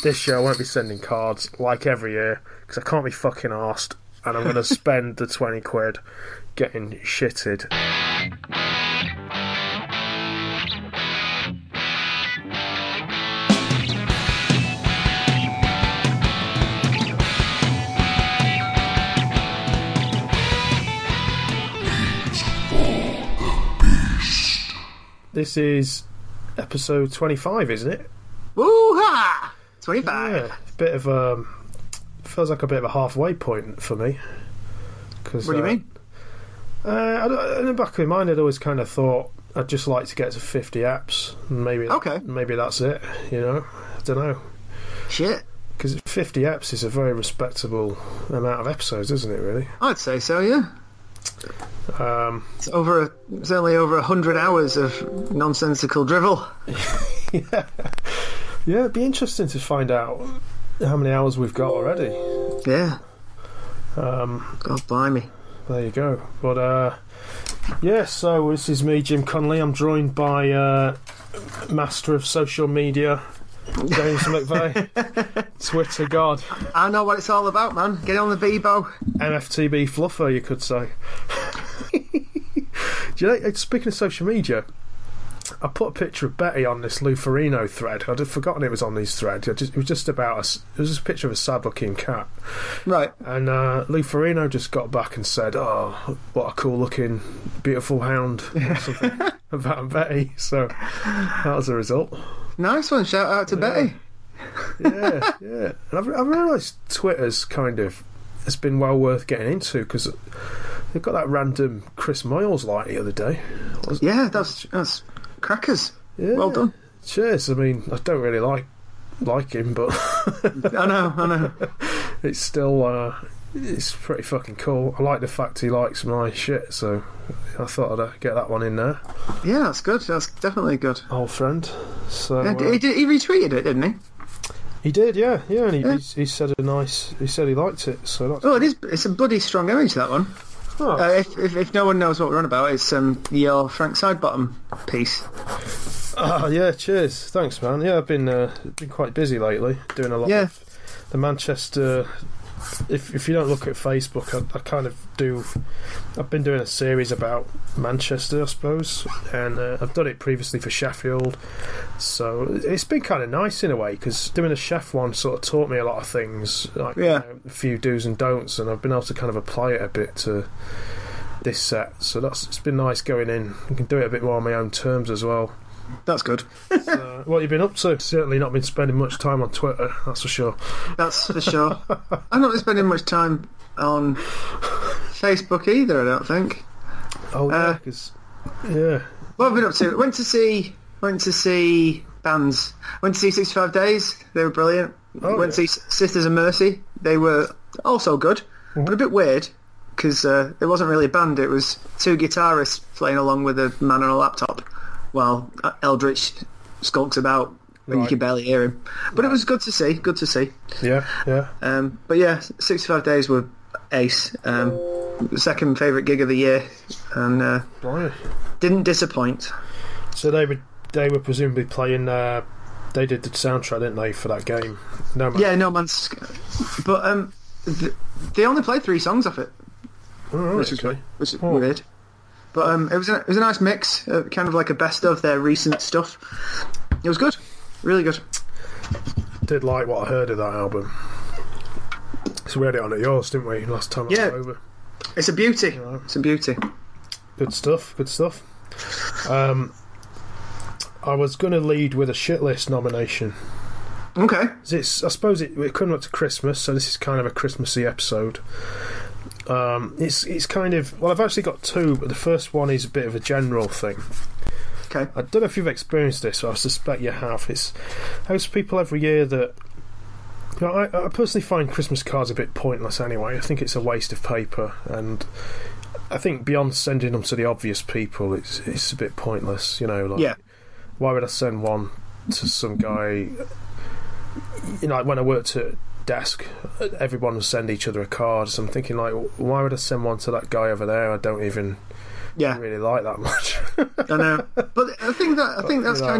this year I won't be sending cards like every year because I can't be fucking arsed, and I'm going to spend the 20 quid getting shitted. This is episode 25, isn't it? Woo-ha! 25. Yeah, bit of feels like a bit of a halfway point for me. What do you mean? In the back of my mind, I'd always kind of thought I'd just like to get to 50 apps. Maybe that's it. You know, I don't know. Shit. Because 50 apps is a very respectable amount of episodes, isn't it? Really? I'd say so. Yeah. It's only over 100 hours of nonsensical drivel. Yeah, it'd be interesting to find out how many hours we've got already. Yeah. God blimey. There you go. But so this is me, Jim Connolly. I'm joined by master of social media, James McVeigh, Twitter god. I know what it's all about, man. Get on the Bebo. MFTB fluffer, you could say. Do you know, speaking of social media, I put a picture of Betty on this Lou Ferrigno thread. I'd it was on these threads. It was just a picture of a sad-looking cat. Right. And Lou Ferrigno just got back and said, "Oh, what a cool-looking, beautiful hound," or something about Betty. So that was the result. Nice one. Shout out to Betty. Yeah. And I've realised Twitter's it's been well worth getting into because they've got that random Chris Moyles like the other day. Yeah, that's crackers. Yeah. Well done. Cheers. I mean, I don't really like him, but I know. It's still it's pretty fucking cool. I like the fact he likes my shit, so I thought I'd get that one in there. Yeah, that's good. That's definitely good. Old friend. So he retweeted it, didn't he? He did, yeah, and he said he said he liked it. So that's it's a bloody strong image, that one. Oh. If no one knows what we're on about, it's your Frank Sidebottom piece. Yeah, cheers, thanks, man. Yeah, I've been quite busy lately, doing a lot of the Manchester. If you don't look at Facebook, I kind of do. I've been doing a series about Manchester, I suppose, and I've done it previously for Sheffield. So it's been kind of nice in a way because doing a Chef one sort of taught me a lot of things, like a few do's and don'ts, and I've been able to kind of apply it a bit to this set. So it's been nice going in. I can do it a bit more on my own terms as well. That's good. So, what have you been up to? Certainly not been spending much time on Twitter, that's for sure. That's for sure. I'm not spending much time on Facebook either, I don't think. Oh, yeah, because... Yeah. What have I been up to? Went to see bands. Went to see 65 Days. They were brilliant. Went to see Sisters of Mercy. They were also good, but a bit weird, because it wasn't really a band. It was two guitarists playing along with a man on a laptop, while Eldritch skulks about when you can barely hear him. But it was good to see. Yeah. But yeah, 65 Days were ace. Second favourite gig of the year, and didn't disappoint. So they were presumably playing. They did the soundtrack, didn't they, for that game? No Man's. Yeah, No Man's Sky. But they only played 3 songs off it, which is weird. But it was a nice mix, kind of like a best of their recent stuff. It was good, really good. Did like what I heard of that album. So we had it on at yours, didn't we? Last time I was over. It's a beauty. It's a beauty. Good stuff. I was going to lead with a shit list nomination. Okay. I suppose we're coming up to Christmas, so this is kind of a Christmassy episode. It's kind of... Well, I've actually got 2, but the first one is a bit of a general thing. Okay. I don't know if you've experienced this, but I suspect you have. There's people every year that... You know, I personally find Christmas cards a bit pointless anyway. I think it's a waste of paper, and I think beyond sending them to the obvious people, it's a bit pointless, you know. Why would I send one to some guy... You know, like when I worked at desk, everyone would send each other a card, so I'm thinking, like, why would I send one to that guy over there I don't even really like that much? I know, but I think that's kind of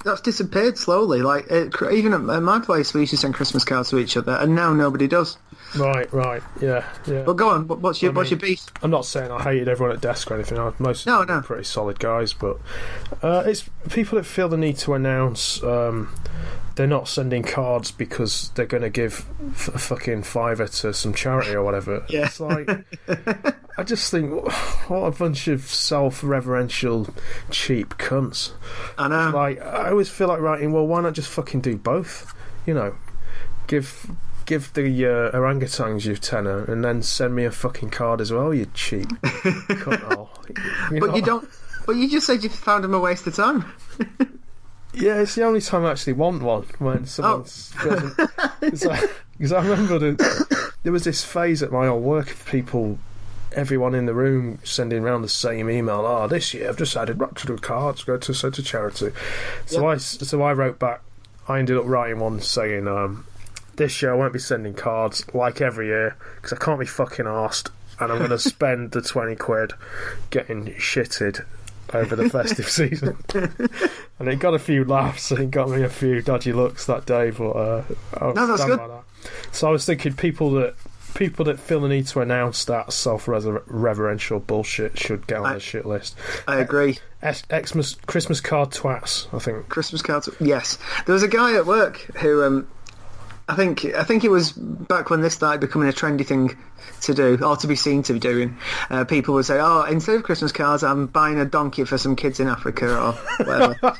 that's disappeared slowly. Like even at my place, we used to send Christmas cards to each other, and now nobody does. Right, yeah. But go on, what's your beef? I'm not saying I hated everyone at desk or anything. Most of them are pretty solid guys, but it's people that feel the need to announce they're not sending cards because they're going to give a fucking fiver to some charity or whatever. Yeah. It's like, I just think, what a bunch of self-reverential, cheap cunts. I know. Like, I always feel like writing, well, why not just fucking do both? You know, give the orangutans your tenner and then send me a fucking card as well, you cheap cunt. But you just said you found him a waste of time. Yeah, it's the only time I actually want one, when someone's... Because I remember there was this phase at my old work of people, everyone in the room sending around the same email. This year I've just added Rockwood cards, go to send to charity. So I wrote back. I ended up writing one saying, this year I won't be sending cards like every year because I can't be fucking arsed, and I'm going to spend the 20 quid getting shitted over the festive season. And it got a few laughs and it got me a few dodgy looks that day, but that's good. By that. So I was thinking people that feel the need to announce that self-reverential bullshit should get on the shit list. I agree. Christmas card twats, I think. Christmas cards, yes. There was a guy at work who I think it was back when this started becoming a trendy thing to do, or to be seen to be doing. People would say, instead of Christmas cards, I'm buying a donkey for some kids in Africa, or whatever.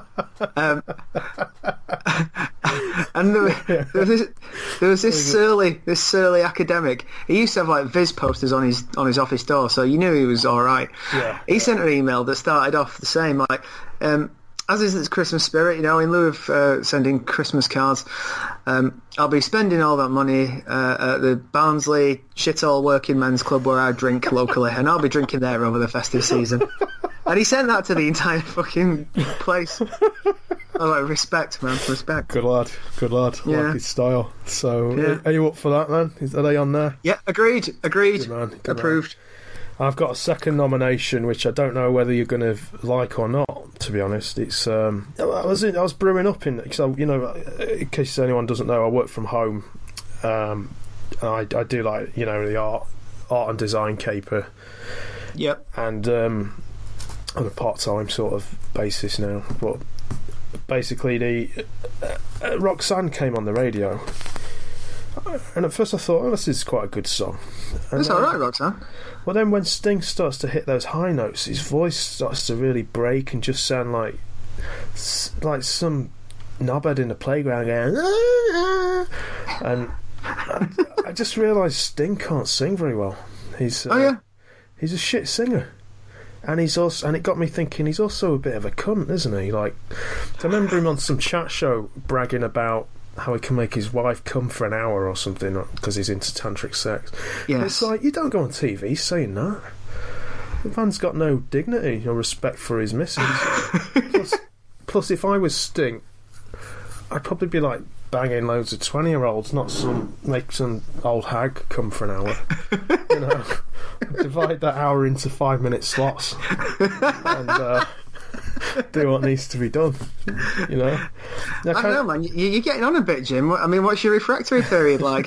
And there was this surly academic. He used to have like Viz posters on his office door, so you knew he was all right. Yeah. He sent an email that started off the same, like, as is its Christmas spirit, in lieu of sending Christmas cards, I'll be spending all that money at the Barnsley shithole working men's club where I drink locally, and I'll be drinking there over the festive season. And he sent that to the entire fucking place. I was like, respect, man, respect. Good lad. Yeah. Like his style. So, are you up for that, man? Are they on there? Yeah, agreed. Good man. Approved. Man. I've got a second nomination, which I don't know whether you're going to like or not. To be honest, it's I was brewing up in because in case anyone doesn't know, I work from home. And I do like the art and design caper. Yep. And on a part-time sort of basis now, but basically the Roxanne came on the radio, and at first I thought, this is quite a good song. It's alright, Roxanne. Well, then when Sting starts to hit those high notes, his voice starts to really break and just sound like some knobhead in the playground going, and I just realised Sting can't sing very well. He's a shit singer. And it got me thinking, he's also a bit of a cunt, isn't he? Like, I remember him on some chat show bragging about how he can make his wife come for an hour or something because he's into tantric sex. Yes. It's like, you don't go on TV saying that. The man's got no dignity or respect for his missus. plus, if I was Sting, I'd probably be like banging loads of 20-year-olds, not make some old hag come for an hour. Divide that hour into 5-minute slots and do what needs to be done. I don't know, man. You're getting on a bit, Jim. I mean, what's your refractory period like?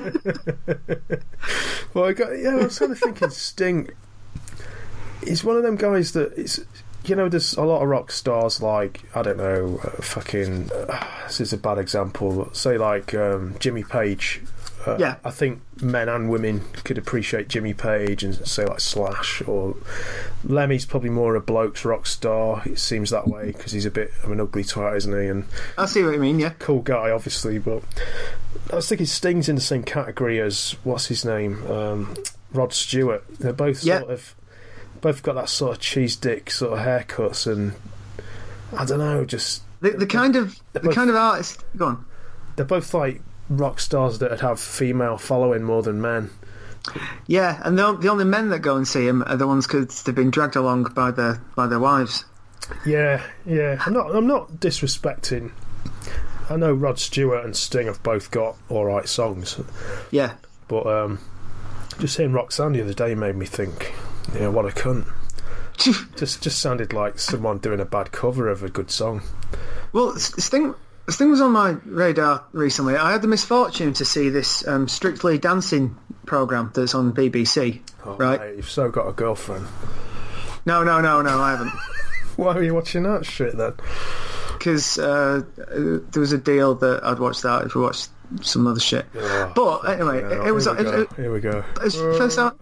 Well, I was kind of thinking Sting. He's one of them guys that it's. There's a lot of rock stars like, I don't know, this is a bad example, say like Jimmy Page. I think men and women could appreciate Jimmy Page and say like Slash, or Lemmy's probably more a bloke's rock star. It seems that way because he's a bit of an ugly twat, isn't he? And I see what you mean, yeah. Cool guy, obviously, but I was thinking Sting's in the same category as, what's his name? Rod Stewart. They're both both got that sort of cheese dick sort of haircuts, and I don't know, just the kind of artist. Go on. They're both like rock stars that have female following more than men. Yeah, and the only men that go and see him are the ones because they've been dragged along by their wives. Yeah. I'm not disrespecting. I know Rod Stewart and Sting have both got all right songs. Yeah, but just hearing Roxanne the other day made me think, what a cunt. Just sounded like someone doing a bad cover of a good song. Well, Sting was on my radar recently. I had the misfortune to see this Strictly Dancing programme that's on BBC. Oh, right? Mate, you've so got a girlfriend. No, I haven't. Why are you watching that shit then? Because there was a deal that I'd watch that if we watched some other shit. Oh, but anyway, it was... Here we go. It was first time...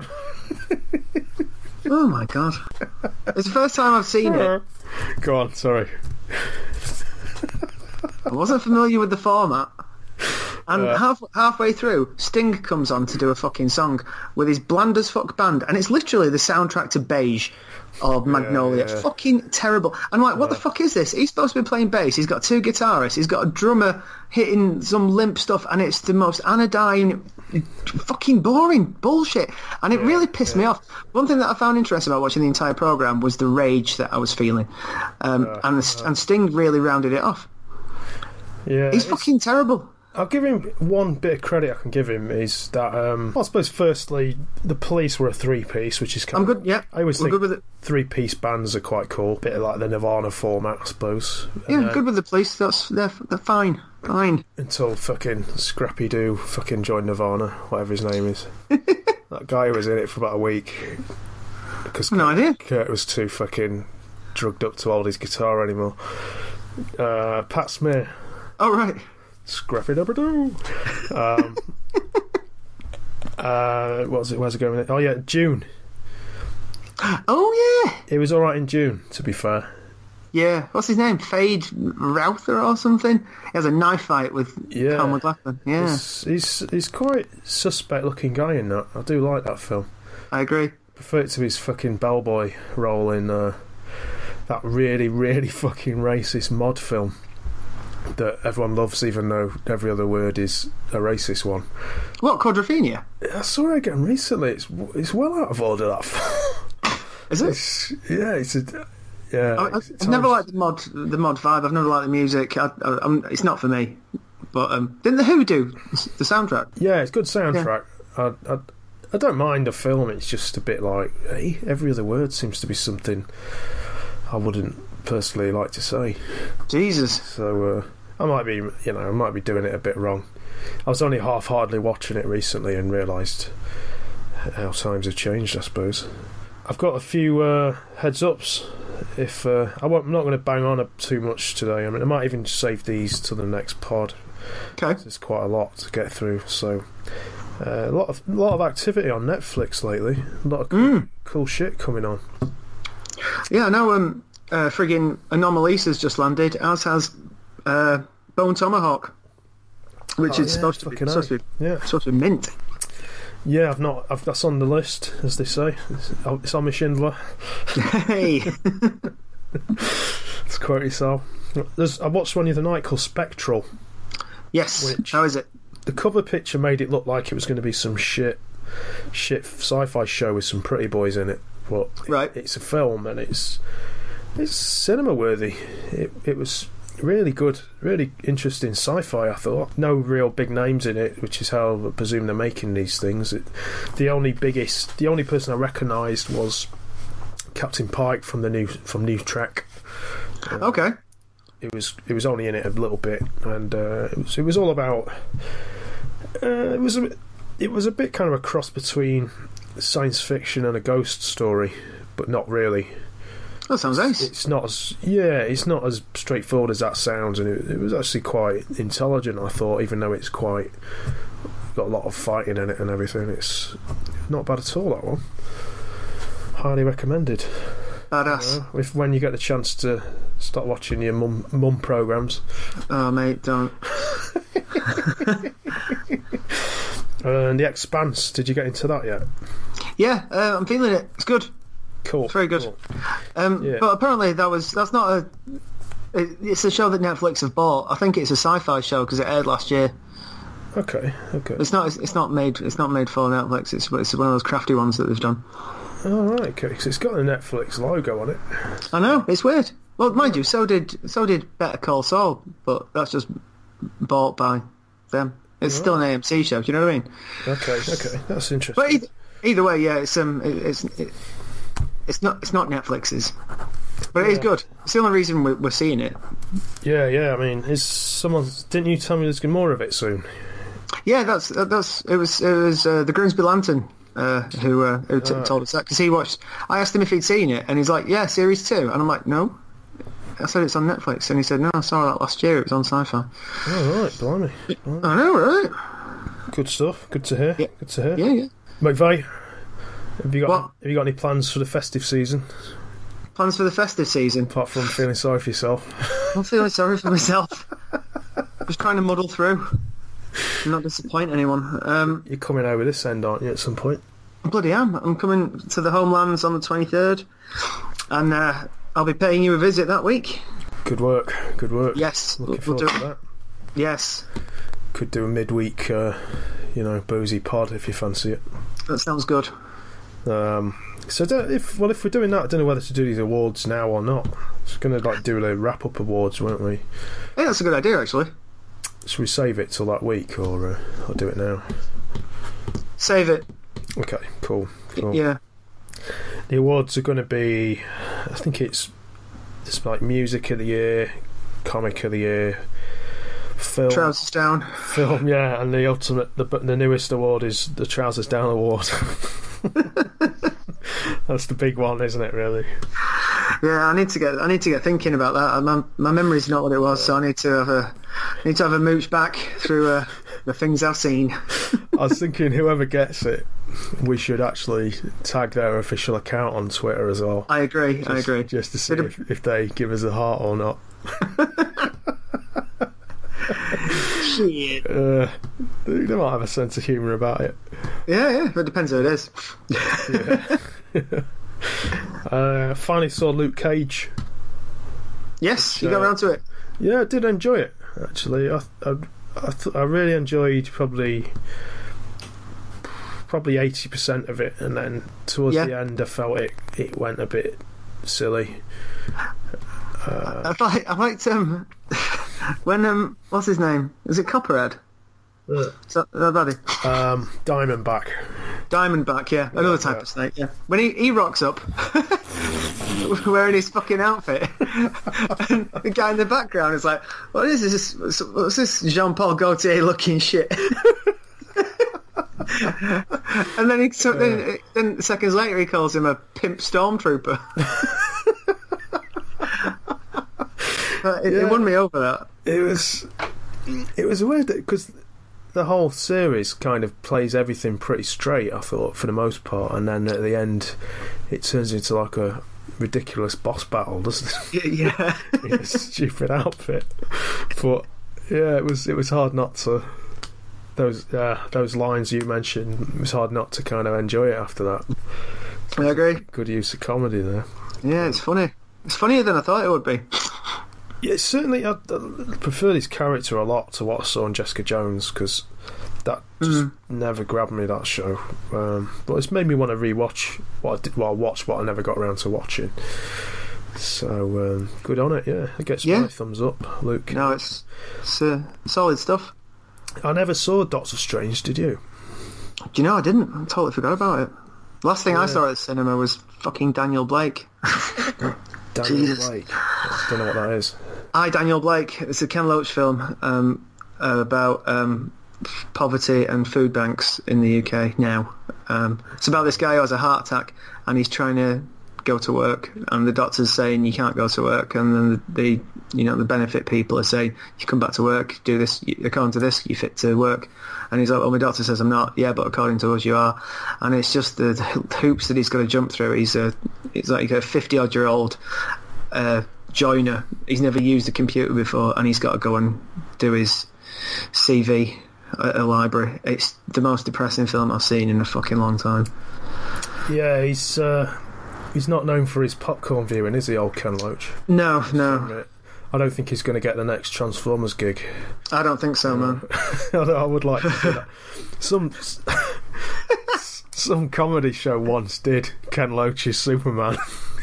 Oh my god. It's the first time I've seen it. Go on, sorry. I wasn't familiar with the format. And halfway through, Sting comes on to do a fucking song with his bland as fuck band, and it's literally the soundtrack to Beige or Magnolia. Yeah. Fucking terrible. I'm like, what the fuck is this? He's supposed to be playing bass. He's got two guitarists. He's got a drummer hitting some limp stuff, and it's the most anodyne, fucking boring bullshit. And it really pissed me off. One thing that I found interesting about watching the entire programme was the rage that I was feeling. And Sting really rounded it off. Yeah, he's fucking terrible. I'll give him one bit of credit I can give him is that I suppose firstly the Police were a three-piece, which is kind I'm good. Yeah, I always think good with it. Three-piece bands are quite cool, bit of like the Nirvana format, I suppose. Yeah, good with the Police. They're fine. Until fucking Scrappy Doo fucking joined Nirvana, whatever his name is. That guy was in it for about a week because no idea. Kurt was too fucking drugged up to hold his guitar anymore. Pat Smear. Oh right. Scrappy Doo. Where's it going? Oh yeah, June. Oh yeah. It was alright in June, to be fair. Yeah, what's his name? Fade Routher or something? He has a knife fight with Carl McLachlan. Yeah. He's quite suspect looking guy in that. I do like that film. I agree. Prefer it to his fucking bellboy role in that really, really fucking racist mod film that everyone loves, even though every other word is a racist one. What, Quadrophenia? I saw it again recently. It's well out of order, that film. Is it? I've never liked the mod vibe. I've never liked the music. It's not for me. But didn't the Who do the soundtrack? Yeah, it's good soundtrack. Yeah. I don't mind the film. It's just a bit like every other word seems to be something I wouldn't personally like to say. Jesus. So I might be doing it a bit wrong. I was only half-heartedly watching it recently and realised how times have changed, I suppose. I've got a few heads-ups. If I'm not going to bang on too much today. I mean, I might even save these to the next pod. Okay. There's quite a lot to get through. So a lot of activity on Netflix lately. A lot of cool shit coming on. Yeah, I know. Friggin' Anomalisa's just landed, as has Bone Tomahawk, which is supposed to be mint. Yeah, that's on the list, as they say. It's on my Schindler. Hey, let's quote yourself. I watched one the other night called Spectral. Yes. How is it? The cover picture made it look like it was going to be some shit sci-fi show with some pretty boys in it, but it's a film and it's cinema worthy. It was really good, really interesting sci-fi, I thought. No real big names in it, which is how I presume they're making these things. The only person I recognised was Captain Pike from New Trek. Okay. It was only in it a little bit, and it was all about. It was a bit kind of a cross between science fiction and a ghost story, but not really. That sounds nice. It's not as straightforward as that sounds, and it was actually quite intelligent, I thought, even though it's got a lot of fighting in it and everything. It's not bad at all, that one. Highly recommended. Badass. When you get the chance to start watching your mum programmes. Oh mate, don't. And The Expanse, did you get into that yet? Yeah, I'm feeling it. It's good. Cool. It's very good. Cool. But apparently that's not it's a show that Netflix have bought. I think it's a sci-fi show because it aired last year. Okay. It's not made for Netflix. It's one of those crafty ones that they've done. Oh right, okay. Because it's got a Netflix logo on it. I know, it's weird. Well, mind you, so did Better Call Saul, but that's just bought by them. It's still an AMC show. Do you know what I mean? Okay, that's interesting. But either way, yeah, It's not Netflix's, but it is good. It's the only reason we're seeing it. Yeah. I mean, didn't you tell me there's more of it soon? Yeah, it was the Grimsby Lantern who told us that, because he watched. I asked him if he'd seen it, and he's like, "Yeah, series 2," and I'm like, "No." I said it's on Netflix, and he said, "No, I saw that last year. It was on Sci-Fi." Oh right, blimey. I know, right? Good stuff. Good to hear. Yeah. Good to hear. Yeah. McVeigh, have you got any plans for the festive season? Plans for the festive season? Apart from feeling sorry for yourself. I'm feeling sorry for myself. Just trying to muddle through and not disappoint anyone. You're coming over this end, aren't you, at some point? I bloody am. I'm coming to the Homelands on the 23rd, and I'll be paying you a visit that week. Good work. Yes. Looking forward to that. Yes. Could do a midweek, boozy pod if you fancy it. That sounds good. If we're doing that, I don't know whether to do these awards now or not. It's going to do a wrap up awards, won't we? Yeah, that's a good idea, actually. Should we save it till that week, or do it now? Save it. Okay, cool. Yeah. The awards are going to be, I think it's like music of the year, comic of the year, film. Trousers down. Film, yeah, and the newest award is the Trousers Down award. That's the big one, isn't it? Really? Yeah, I need to get thinking about that. My memory's not what it was, so I need to have a mooch back through the things I've seen. I was thinking, whoever gets it, we should actually tag their official account on Twitter as well. I agree. Just to see if they give us a heart or not. Shit. They might have a sense of humour about it. Yeah, it depends who it is. Finally saw Luke Cage. Yes, you got around to it. Yeah, I did enjoy it, actually. I really enjoyed probably 80% of it, and then towards the end I felt it went a bit silly. I liked when what's his name? Is it Copperhead? Is that buddy? Diamondback, yeah. Another type of snake, yeah. When he rocks up wearing his fucking outfit and the guy in the background is like, what is this? What's this Jean-Paul Gaultier looking shit? And then then seconds later he calls him a pimp stormtrooper. It won me over that. It was weird because the whole series kind of plays everything pretty straight, I thought, for the most part, and then at the end it turns into like a ridiculous boss battle, doesn't it? Yeah. In a stupid outfit. But yeah, it was hard not to. Those lines you mentioned, it was hard not to kind of enjoy it after that. I agree. Good use of comedy there. Yeah, it's funny. It's funnier than I thought it would be. Yeah, certainly. I prefer this character a lot to what I saw in Jessica Jones, because that just never grabbed me, that show. But it's made me want to rewatch what I watched, what I never got around to watching. So good on it. Yeah, it gets my thumbs up, Luke. No, it's solid stuff. I never saw Doctor Strange. Did you? Do you know I didn't? I totally forgot about it. Last thing I saw at the cinema was fucking Daniel Blake. Daniel Blake. I don't know what that is. Daniel Blake. It's a Ken Loach film about poverty and food banks in the UK now. It's about this guy who has a heart attack and he's trying to go to work, and the doctor's saying you can't go to work, and then the benefit people are saying you come back to work, do this, according to this you're fit to work, and he's like, well, my doctor says I'm not. Yeah, but according to us you are. And it's just the hoops that he's got to jump through. He's like a 50-odd-year-old joiner. He's never used a computer before, and he's got to go and do his CV at a library. It's the most depressing film I've seen in a fucking long time. Yeah, he's not known for his popcorn viewing, is he, old Ken Loach? No. I don't think he's going to get the next Transformers gig. I don't think so, man. I would like to see that. Some comedy show once did Ken Loach's Superman.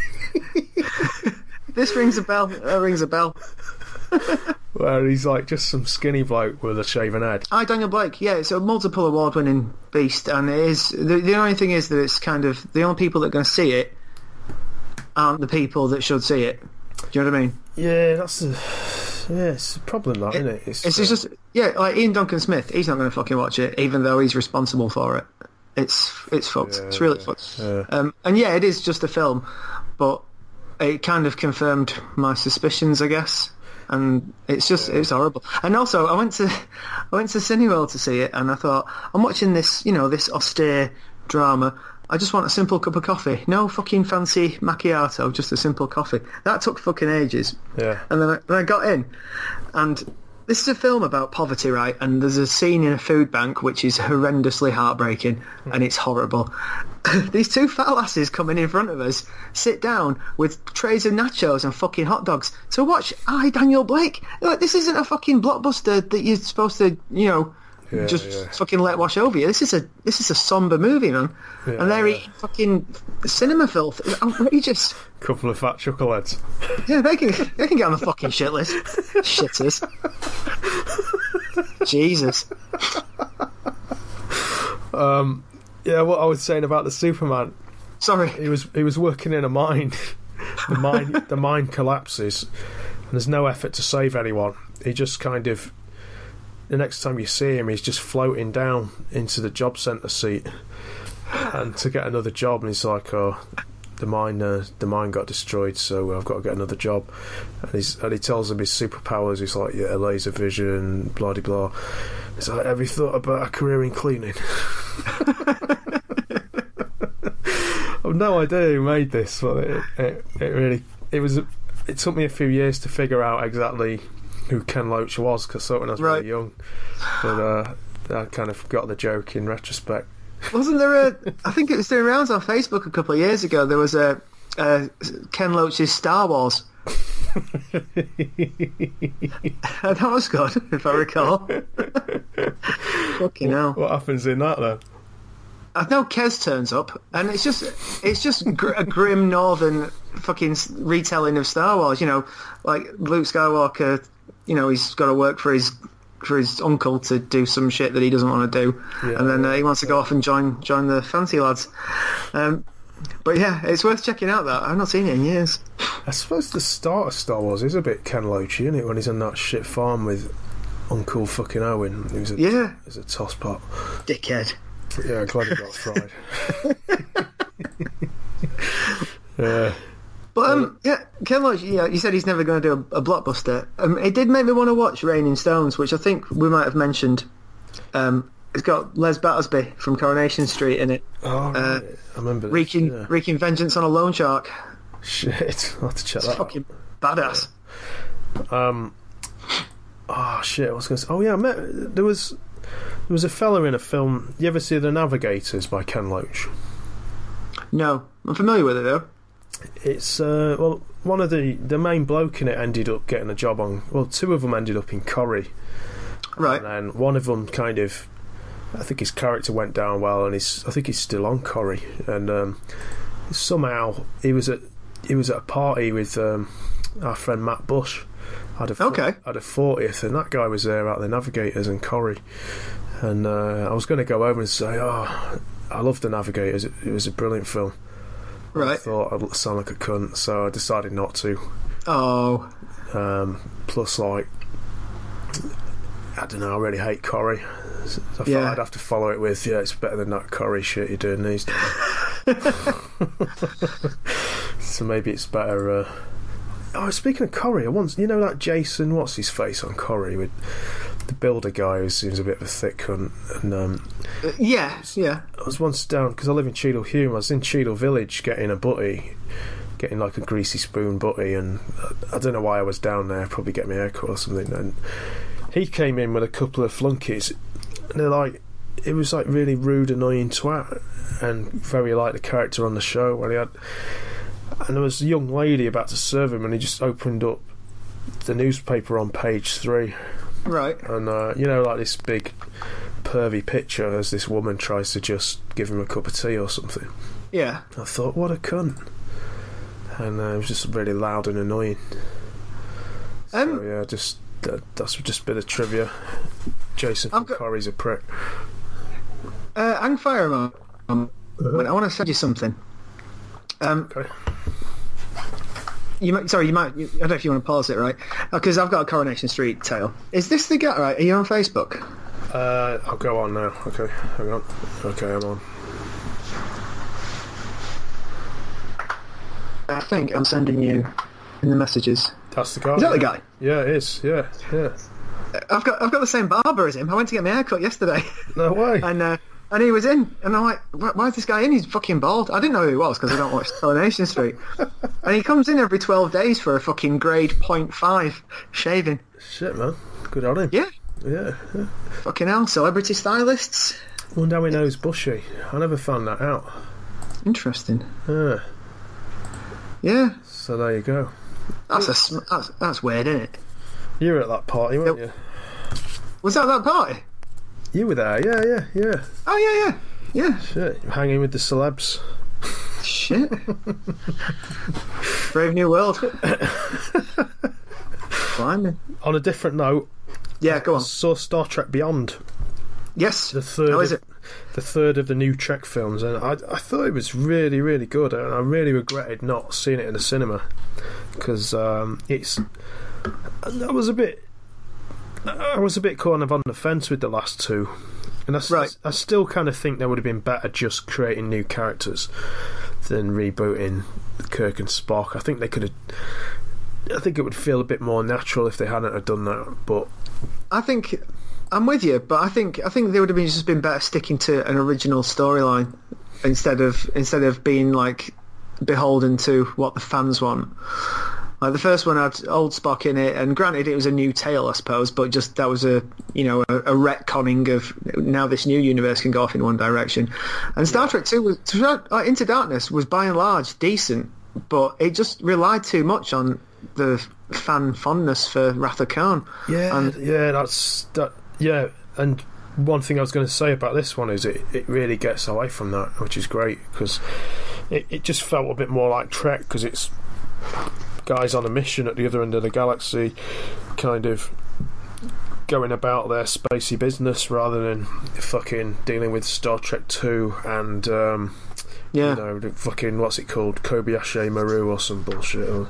This rings a bell. Rings a bell. Where he's like just some skinny bloke with a shaven head. Daniel Blake. Yeah, it's a multiple award-winning beast, and it is the only thing is that it's kind of the only people that are going to see it aren't the people that should see it. Do you know what I mean? Yeah, it's a problem, that, isn't it? It's just like Ian Duncan Smith. He's not going to fucking watch it, even though he's responsible for it. It's fucked. Yeah, it's really fucked. Yeah. And it is just a film, but it kind of confirmed my suspicions, I guess. And it's horrible. And also, I went to Cineworld to see it, and I thought, I'm watching this, this austere drama. I just want a simple cup of coffee. No fucking fancy macchiato, just a simple coffee. That took fucking ages. Yeah. And then I got in, and this is a film about poverty, right? And there's a scene in a food bank which is horrendously heartbreaking, and it's horrible. These two fat lasses coming in front of us sit down with trays of nachos and fucking hot dogs to watch I, Daniel Blake. Like, this isn't a fucking blockbuster that you're supposed to, fucking let wash over you. This is a somber movie, man. Yeah, and they're eating fucking cinema filth. It's outrageous. Couple of fat chuckleheads. Yeah, they can get on the fucking shit list. Shitters. Jesus. What I was saying about the Superman. Sorry. He was working in a mine. The mine collapses, and there's no effort to save anyone. He just kind of, the next time you see him, he's just floating down into the job centre seat, and to get another job, and he's like, "Oh, the mine got destroyed, so I've got to get another job." And he tells him his superpowers. He's like, "Yeah, laser vision, blah de blah." He's like, "Have you thought about a career in cleaning?" I've no idea who made this, but it took me a few years to figure out exactly who Ken Loach was, because I saw it when I was really young, but I kind of got the joke in retrospect. Wasn't there I think it was doing rounds on Facebook a couple of years ago, there was a Ken Loach's Star Wars. That was good, if I recall. Fucking hell. What happens in that, though? I know Kez turns up, and it's just a grim northern fucking retelling of Star Wars. Like Luke Skywalker, he's got to work for his uncle to do some shit that he doesn't want to do, and then he wants to go off and join the fancy lads. But yeah, it's worth checking out. That I've not seen it in years. I suppose the start of Star Wars is a bit Ken Loachy, isn't it? When he's on that shit farm with Uncle fucking Owen, who's a tosspot, dickhead. Yeah, glad he got fried. Yeah. But Ken Loach, you said he's never going to do a blockbuster. It did make me want to watch Raining Stones, which I think we might have mentioned. It's got Les Battersby from Coronation Street in it. Oh, right. I remember this, wreaking vengeance on a loan shark. Shit, I'll have to check that out. Fucking badass. Oh shit, I was going to say... Oh yeah, there was a fella in a film... You ever see The Navigators by Ken Loach? No, I'm familiar with it though. It's one of the main bloke in it ended up getting a job on... Well, two of them ended up in Corrie. Right. And one of them kind of... I think his character went down well, and I think he's still on Corrie. And somehow he was at a party with our friend Matt Bush. Had a 40th, and that guy was there at the Navigators in Corrie. And I was going to go over and say, "Oh, I love the Navigators. It was a brilliant film." Right. I thought I'd sound like a cunt, so I decided not to. Oh. Plus, like, I don't know, I really hate Corrie. So I thought I'd have to follow it with, it's better than that Corrie shit you're doing these days. So maybe it's better. Speaking of Corrie, that Jason, what's his face on Corrie, with the builder guy who seems a bit of a thick cunt. And I was once down, because I live in Cheadle Hulme, I was in Cheadle Village getting like a greasy spoon butty, and I don't know why I was down there, probably get my hair cut or something, and he came in with a couple of flunkies, and they're like, it was like really rude, annoying twat, and very like the character on the show, and there was a young lady about to serve him, and he just opened up the newspaper on page 3. Right. And like this big pervy picture as this woman tries to just give him a cup of tea or something. Yeah. I thought, what a cunt. And it was just really loud and annoying. So that's just a bit of trivia. Jason from Corrie's a prick. Angfire, I want to send you something. Okay. Sorry, I don't know if you want to pause it, right? Because I've got a Coronation Street tale. Is this the guy? Right? Are you on Facebook? I'll go on now. Okay, hang on. Okay, I'm on. I think I'm sending you in the messages. That's the guy. Is that the guy? Yeah, it is. Yeah. I've got the same barber as him. I went to get my hair cut yesterday. No way. And he was in, and I'm like, why is this guy in? He's fucking bald. I didn't know who he was because I don't watch Coronation Street. And he comes in every 12 days for a fucking grade 0.5 shaving. Shit, man. Good on him. Yeah. Fucking hell, celebrity stylists. Well, now he knows Bushy. I never found that out. Interesting. Yeah. So there you go. That's weird, isn't it? You were at that party, weren't you? Was that party? You were there, yeah. Oh, yeah. Shit, you're hanging with the celebs. Shit. Brave new world. Blimey. On a different note, yeah, go on. I saw Star Trek Beyond. Yes. How is it? The third of the new Trek films, and I thought it was really, really good, and I really regretted not seeing it in the cinema because I was a bit kind of on the fence with the last two, and I still kind of think they would have been better just creating new characters than rebooting Kirk and Spock. I think it would feel a bit more natural if they hadn't have done that, but I think I'm with you, but I think they would have just been better sticking to an original storyline instead of being like beholden to what the fans want. Like the first one had old Spock in it, and granted it was a new tale, I suppose, but just that was a retconning of now this new universe can go off in one direction. And Star Trek 2 was Into Darkness was by and large decent, but it just relied too much on the fan fondness for Wrath of Khan. Yeah, and one thing I was going to say about this one is it really gets away from that, which is great, because it just felt a bit more like Trek, because it's guys on a mission at the other end of the galaxy kind of going about their spacey business rather than fucking dealing with Star Trek 2 and the fucking, what's it called, Kobayashi Maru or some bullshit, or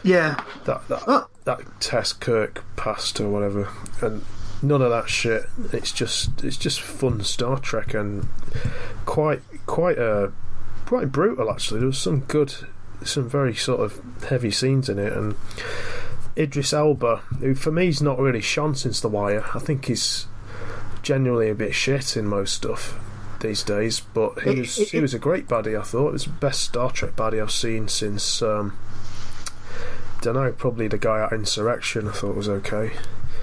that test Kirk passed or whatever, and none of that shit. It's just fun Star Trek, and quite brutal actually. There was some very sort of heavy scenes in it, and Idris Elba, who for me is not really shone since The Wire. I think he's genuinely a bit shit in most stuff these days, but he was a great baddie. I thought it was the best Star Trek baddie I've seen since don't know, probably the guy at Insurrection. I thought was okay.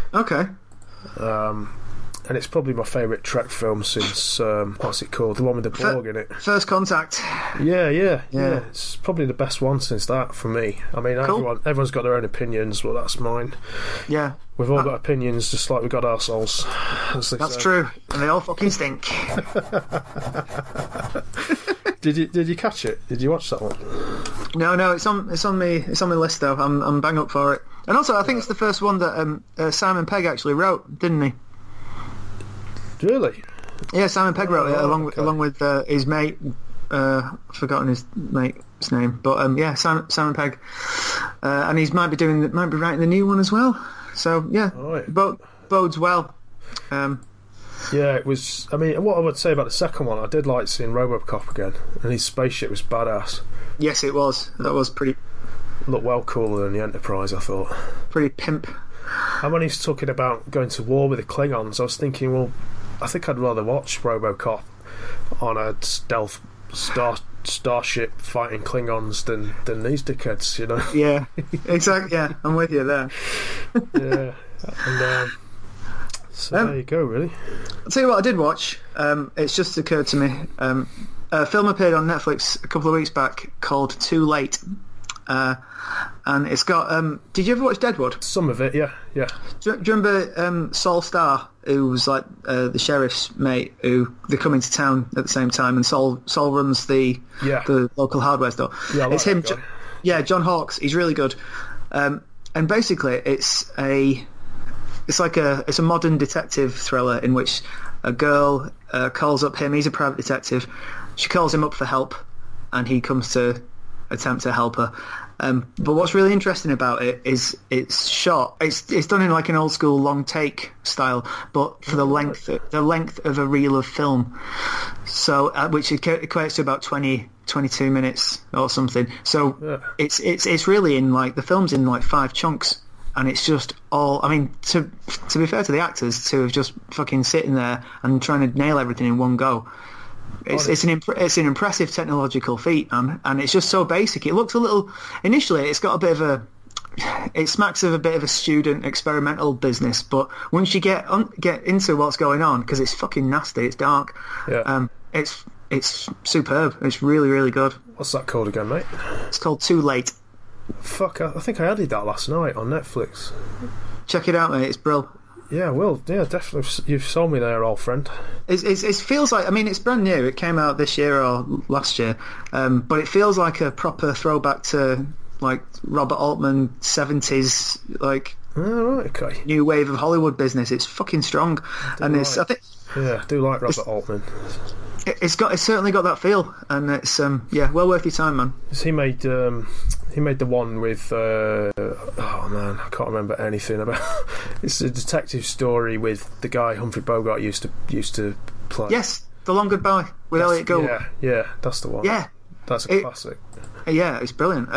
And it's probably my favourite Trek film since what's it called, the one with the Borg in it, First Contact. Yeah, it's probably the best one since that for me. I mean, cool. Everyone's got their own opinions, but that's mine. Yeah, we've all got opinions, just like we've got arseholes. That's true, and they all fucking stink. Did you catch it? Did you watch that one? No, it's on my list though. I'm bang up for it. And also, I think it's the first one that Simon Pegg actually wrote, didn't he? Really? Yeah, Simon Pegg wrote it along with his mate. Forgotten his mate's name, but Simon Pegg, and he might be writing the new one as well. So yeah, bodes well. Yeah, it was. I mean, what I would say about the second one, I did like seeing RoboCop again, and his spaceship was badass. Yes, it was. That was pretty. Looked well cooler than the Enterprise, I thought. Pretty pimp. And when he's talking about going to war with the Klingons, I was thinking, well, I think I'd rather watch RoboCop on a stealth starship fighting Klingons than these dickheads, you know? Yeah, exactly. Yeah, I'm with you there. Yeah, and so there you go. Really, I'll tell you what I did watch. It's just occurred to me. A film appeared on Netflix a couple of weeks back called Too Late. And it's got. Did you ever watch Deadwood? Some of it, yeah. Do you remember Saul Starr, who was like the sheriff's mate, who they come into town at the same time, and Saul runs the local hardware store. Yeah, it's him. John Hawkes. He's really good. And basically, it's a modern detective thriller in which a girl calls up him. He's a private detective. She calls him up for help, and he comes to attempt to help her. But what's really interesting about it is it's shot. It's done in like an old school long take style, but for the length of a reel of film. So which equates to about 22 minutes or something. So it's really in like the film's in like 5 chunks. And it's just all. I mean, to be fair to the actors, to have just fucking sitting there and trying to nail everything in one go, it's an impressive technological feat, man. And it's just so basic. It looks a little. Initially, it's got a bit of a. It smacks of a bit of a student experimental business, but once you get into what's going on, because it's fucking nasty, it's dark. Yeah. It's superb. It's really, really good. What's that called again, mate? It's called Too Late. Fuck, I think I added that last night on Netflix. Check it out, mate. It's brill. Yeah, will. Yeah, definitely. You've sold me there, old friend. It feels like, I mean, it's brand new. It came out this year or last year. But it feels like a proper throwback to, like, Robert Altman 70s, like, okay. new wave of Hollywood business. It's fucking strong. And I do like Robert Altman. It's certainly got that feel, and it's well worth your time, man. He made the one with oh man, I can't remember anything about. It's a detective story with the guy Humphrey Bogart used to play. Yes, The Long Goodbye with Elliot Gould. Yeah, that's the one. Yeah, that's a classic. Yeah, it's brilliant.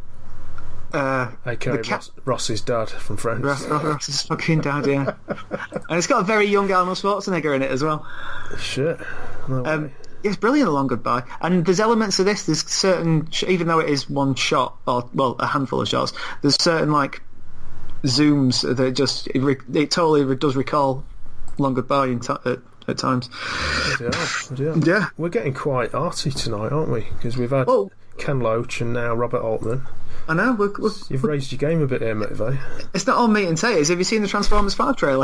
A.K.A. Ross's dad from Friends. Ross's fucking dad, yeah. And it's got a very young Arnold Schwarzenegger in it as well. Shit. No it's brilliant, A Long Goodbye. And there's elements of this, there's certain, even though it is one shot, or, well, a handful of shots, there's certain, like, zooms that just, it totally does recall Long Goodbye at times. Yeah. We're getting quite arty tonight, aren't we? Because we've had Ken Loach and now Robert Altman. I know. You've raised your game a bit here, mate. It's not all meat and potatoes. Have you seen the Transformers 5 trailer?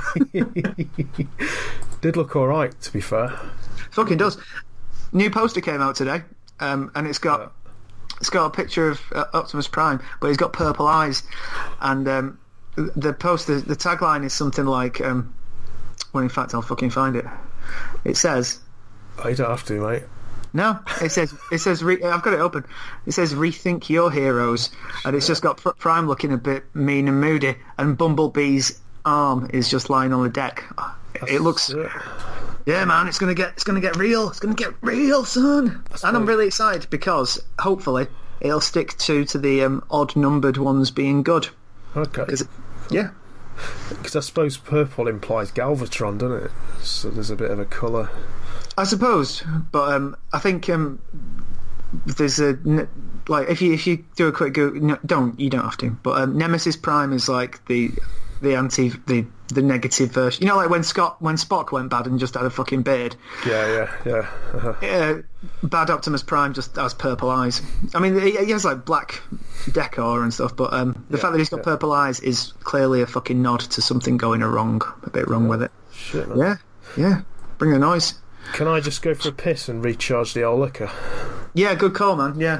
Did look all right, to be fair. Fucking does. New poster came out today, and it's got a picture of Optimus Prime, but he's got purple eyes, and the poster, the tagline is something like, well, in fact, I'll fucking find it. It says, "Oh, you don't have to, mate." No, it says I've got it open. It says "Rethink Your Heroes," and it's just got Prime looking a bit mean and moody, and Bumblebee's arm is just lying on the deck. It looks, yeah, man, it's gonna get real. It's gonna get real, son. And I'm really excited because hopefully it'll stick to the odd numbered ones being good. Okay. Yeah. Because I suppose purple implies Galvatron, doesn't it? So there's a bit of a colour. I suppose, but I think there's a, like, if you do a quick go, you don't have to. But Nemesis Prime is like the negative version. You know, like when Spock went bad and just had a fucking beard. Yeah. Uh-huh. Bad Optimus Prime just has purple eyes. I mean, he has like black decor and stuff, but the fact that he's got purple eyes is clearly a fucking nod to something going a bit wrong with it. Shit, man. Yeah. Bring the noise. Can I just go for a piss and recharge the old liquor? Yeah, good call, man. Yeah.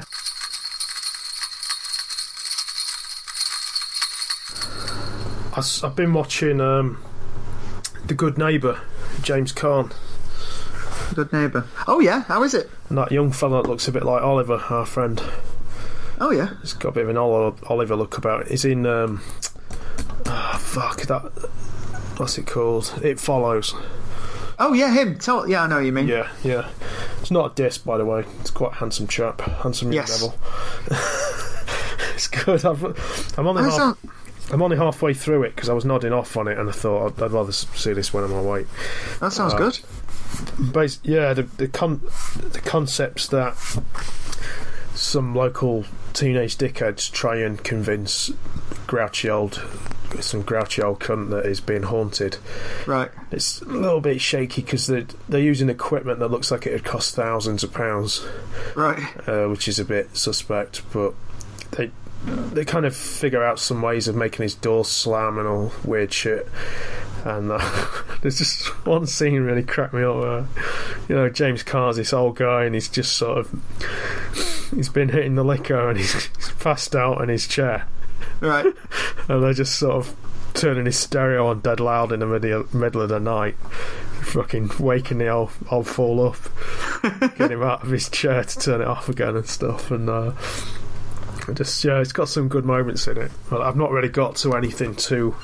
I've been watching The Good Neighbour, James Caan. Good Neighbour. Oh yeah, how is it? And that young fella that looks a bit like Oliver, our friend. Oh yeah. He's got a bit of an Oliver look about it. He's in what's it called? It Follows. Oh yeah, him. Yeah, I know what you mean. Yeah. It's not a diss, by the way. It's quite a handsome chap, handsome young devil. It's good. I'm only halfway through it because I was nodding off on it, and I thought I'd rather see this when I'm awake. That sounds good. The concepts that some local teenage dickheads try and convince some grouchy old cunt that is being haunted. Right. It's a little bit shaky because they're using equipment that looks like it would cost thousands of pounds. Right. Which is a bit suspect, but they kind of figure out some ways of making his doors slam and all weird shit. And there's just one scene really cracked me up where, James Caan's this old guy and he's just sort of, he's been hitting the liquor and he's passed out in his chair. Right. And they're just sort of turning his stereo on dead loud in the middle of the night, fucking waking the old fool up, get him out of his chair to turn it off again and stuff. And It's got some good moments in it. Well, I've not really got to anything too,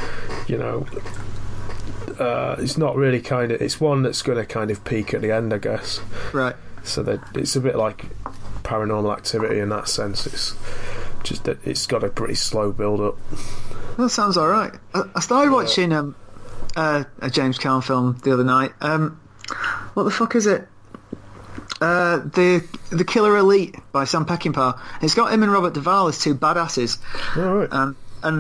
it's not really it's one that's going to kind of peak at the end, I guess. Right. So that it's a bit like Paranormal Activity in that sense. It's just that it's got a pretty slow build up. That sounds all right. I started watching a James Caan film the other night. What the fuck is it? The Killer Elite by Sam Peckinpah. It's got him and Robert Duvall as two badasses. All right.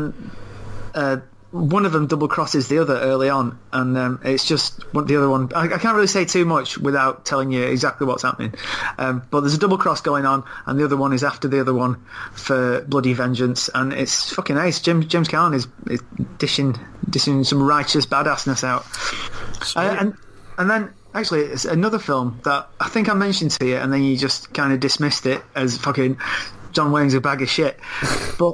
And one of them double crosses the other early on, and it's just the other one. I can't really say too much without telling you exactly what's happening. But there's a double cross going on, and the other one is after the other one for bloody vengeance, and it's fucking ace. James Caan is dishing some righteous badassness out, and then. Actually, it's another film that I think I mentioned to you, and then you just kind of dismissed it as fucking John Wayne's a bag of shit. But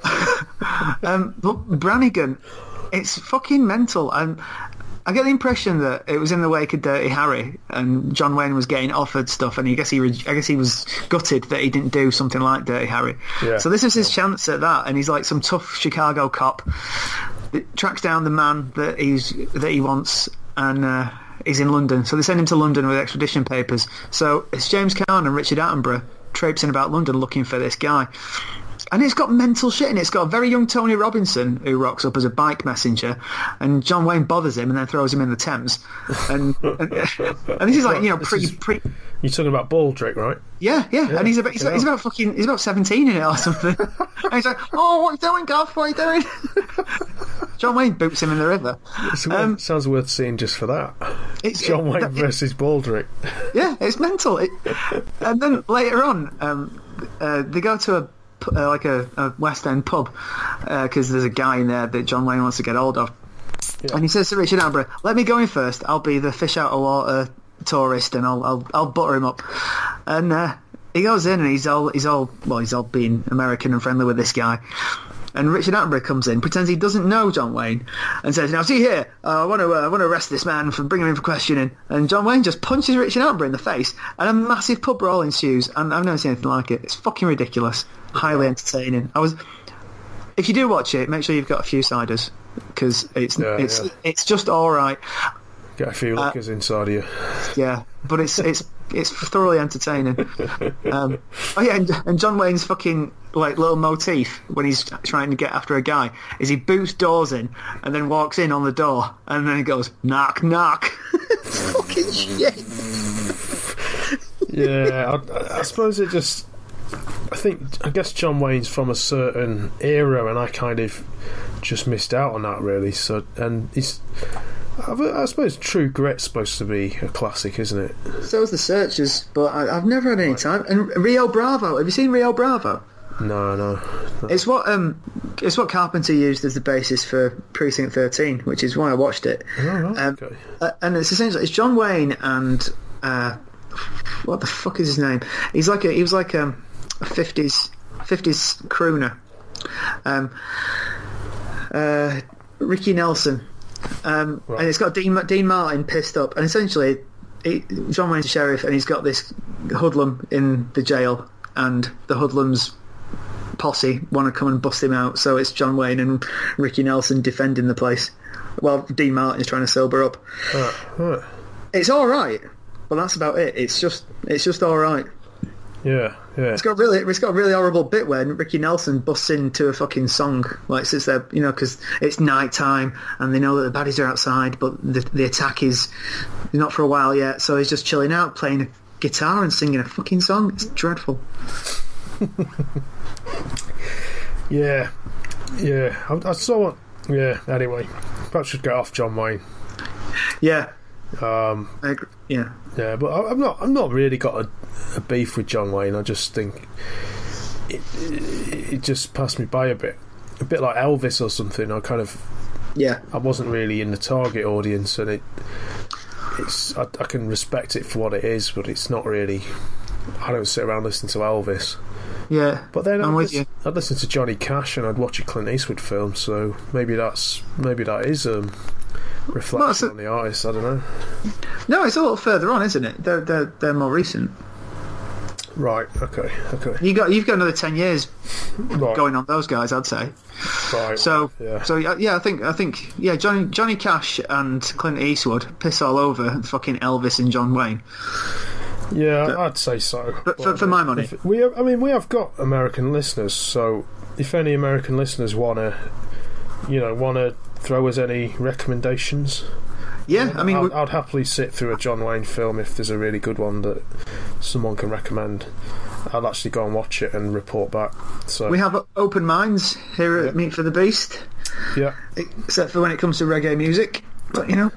Brannigan, it's fucking mental. And I get the impression that it was in the wake of Dirty Harry, and John Wayne was getting offered stuff, and I guess he was gutted that he didn't do something like Dirty Harry. Yeah. So this is his chance at that, and he's like some tough Chicago cop that tracks down the man that he wants, and. He's in London, so they send him to London with extradition papers. So it's James Caan and Richard Attenborough traipsing about London looking for this guy. And it's got mental shit in it. It's got a very young Tony Robinson who rocks up as a bike messenger, and John Wayne bothers him and then throws him in the Thames. And this is like, pre. You're talking about Baldrick, right? Yeah. And he's about 17 in it or something. And he's like, "Oh, what are you doing, Gav? What are you doing?" John Wayne boots him in the river. Sounds worth seeing just for that. It's John Wayne versus Baldrick. Yeah, it's mental. And then later on, they go to a West End pub because there's a guy in there that John Wayne wants to get hold of. Yeah. And he says to Richard Attenborough, "Let me go in first. I'll be the fish out of water tourist, and I'll butter him up." And he goes in, and he's all being American and friendly with this guy. And Richard Attenborough comes in, pretends he doesn't know John Wayne, and says, "Now see here, I want to arrest this man for bringing him in for questioning." And John Wayne just punches Richard Attenborough in the face, and a massive pub brawl ensues. And I've never seen anything like it. It's fucking ridiculous, highly entertaining. If you do watch it, make sure you've got a few ciders, because it's just all right. Get a few liquors inside of you. Yeah, but it's thoroughly entertaining. And John Wayne's fucking like little motif when he's trying to get after a guy is he boots doors in and then walks in on the door and then he goes knock knock. It's fucking shit. Yeah, I suppose it just. I guess John Wayne's from a certain era, and I kind of just missed out on that really. So, and he's. I suppose True Grit's supposed to be a classic, isn't it? So is The Searchers, but I've never had any time. And Rio Bravo, have you seen Rio Bravo? No. It's what Carpenter used as the basis for Precinct 13, which is why I watched it. Okay. And it's essentially John Wayne and what the fuck is his name? He was like a 50s crooner. Ricky Nelson. Right. And it's got Dean Martin pissed up, and essentially John Wayne's the sheriff, and he's got this hoodlum in the jail, and the hoodlum's posse want to come and bust him out, so it's John Wayne and Ricky Nelson defending the place while Dean Martin is trying to sober up. It's alright, but that's about it. It's just alright. Yeah. It's got a really horrible bit where Ricky Nelson busts into a fucking song, like sits there, because it's night time and they know that the baddies are outside, but the attack is not for a while yet, so he's just chilling out, playing a guitar and singing a fucking song. It's dreadful. Yeah. I saw it. Yeah. Anyway, perhaps should get off John Wayne. Yeah. I agree. Yeah. Yeah, but I'm not really got a beef with John Wayne. I just think it just passed me by a bit like Elvis or something. I wasn't really in the target audience, and I can respect it for what it is, but it's not really. I don't sit around listening to Elvis. Yeah, but then I'd listen to Johnny Cash and I'd watch a Clint Eastwood film. So maybe that is reflection on the artist. I don't know. No, it's a little further on, isn't it? They're more recent. Right. Okay. You've got another 10 years Right. going on those guys, I'd say. Right. So Yeah. I think Johnny Cash and Clint Eastwood piss all over fucking Elvis and John Wayne. Yeah, I'd say so. But for my money, we have got American listeners, so if any American listeners wanna throw us any recommendations, yeah, I mean, I'd happily sit through a John Wayne film if there's a really good one that someone can recommend. I'll actually go and watch it and report back. So we have open minds here at Meat for the Beast. Yeah. Except for when it comes to reggae music, but Yeah,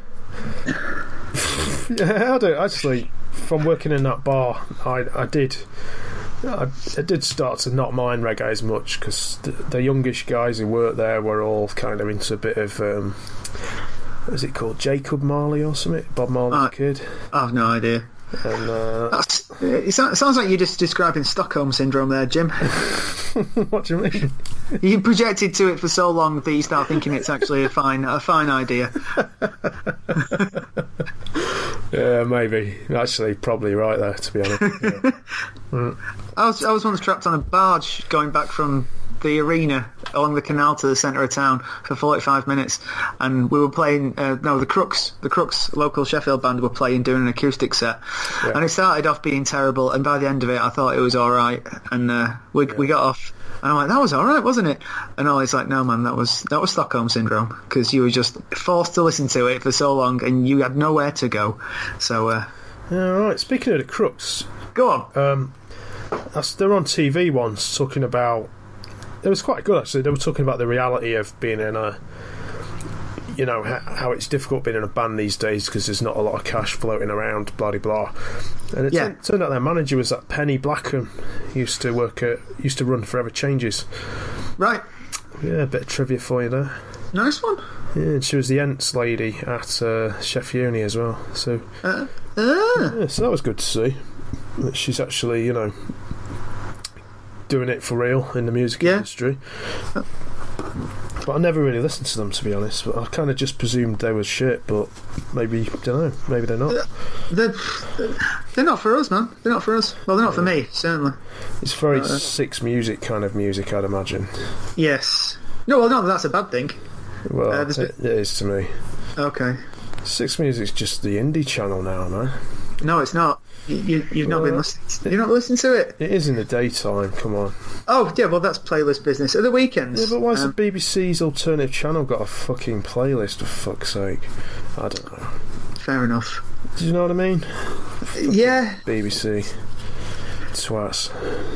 I do actually. From working in that bar, I did start to not mind reggae as much because the youngish guys who worked there were all kind of into a bit of what is it called, Jacob Marley or something? Bob Marley's kid. I have no idea. And it sounds like you're just describing Stockholm Syndrome there, Jim. what do you mean? You projected to it for so long that you start thinking it's actually a fine idea. Yeah, maybe. Actually, probably right there, to be honest. Yeah. I was once trapped on a barge going back from the arena along the canal to the centre of town for 45 minutes, and we were playing the Crooks local Sheffield band were playing, doing an acoustic set, and it started off being terrible, and by the end of it I thought it was alright, and we got off and I'm like, that was alright, wasn't it? And Ollie's like, no man, that was Stockholm Syndrome, because you were just forced to listen to it for so long and you had nowhere to go. So alright, speaking of the Crooks, go on. They're on TV once talking about, it was quite good actually, they were talking about the reality of being in a, how it's difficult being in a band these days because there's not a lot of cash floating around, blah blah. And it turned out their manager was that Penny Blackham, used to run Forever Changes. Right. Yeah, a bit of trivia for you there. Nice one. Yeah, and she was the Ents lady at Chef Uni as well. So, so that was good to see that she's actually, doing it for real in the music industry. But I never really listened to them, to be honest. But I kind of just presumed they were shit. But maybe, don't know. Maybe they're not. They're not for us, man. They're not for us. Well, they're not for me, certainly. It's very Six Music kind of music, I'd imagine. Yes. No, that's a bad thing. Well, it is to me. Okay. Six Music's just the indie channel now, man. No, it's not. You've not been listening. You've not listened to it. It is in the daytime. Come on. Oh yeah, well that's playlist business. At the weekends. Yeah, but why's the BBC's alternative channel got a fucking playlist? For fuck's sake, I don't know. Fair enough. Do you know what I mean? Yeah. BBC. Twats.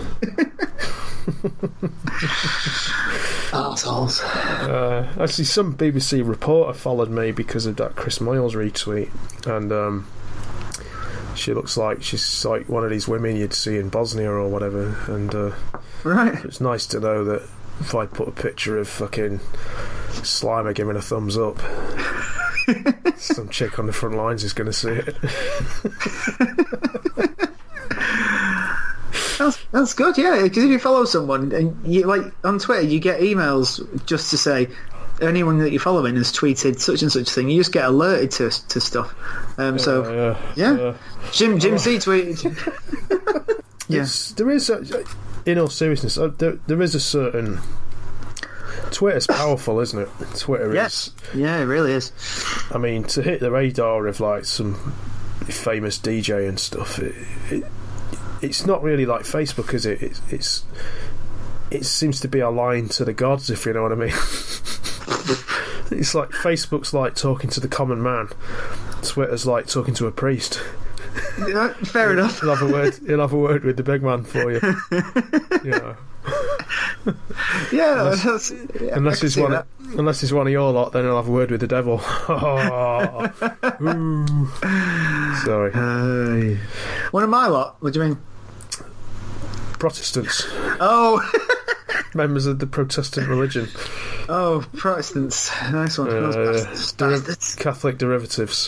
Arseholes. Actually, some BBC reporter followed me because of that Chris Moyles retweet, and she looks like she's like one of these women you'd see in Bosnia or whatever, and right. It's nice to know that if I put a picture of fucking Slimer giving a thumbs up, some chick on the front lines is going to see it. That's good, yeah. Because if you follow someone and you like on Twitter, you get emails just to say anyone that you're following has tweeted such and such thing. You just get alerted to stuff. Jim C tweeted. Yes, there is. In all seriousness, there is a certain. Twitter's powerful, isn't it? Twitter is. Yeah, it really is. I mean, to hit the radar of like some famous DJ and stuff, it's not really like Facebook, is it? It seems to be a line to the gods, if you know what I mean. It's like Facebook's like talking to the common man. Twitter's like talking to a priest. Yeah, fair enough. He'll have a word with the big man for you. Unless he's one of your lot, then he'll have a word with the devil. Sorry. One of my lot? What do you mean? Protestants. Oh. Members of the Protestant religion. Oh, Protestants. Nice one. Catholic derivatives.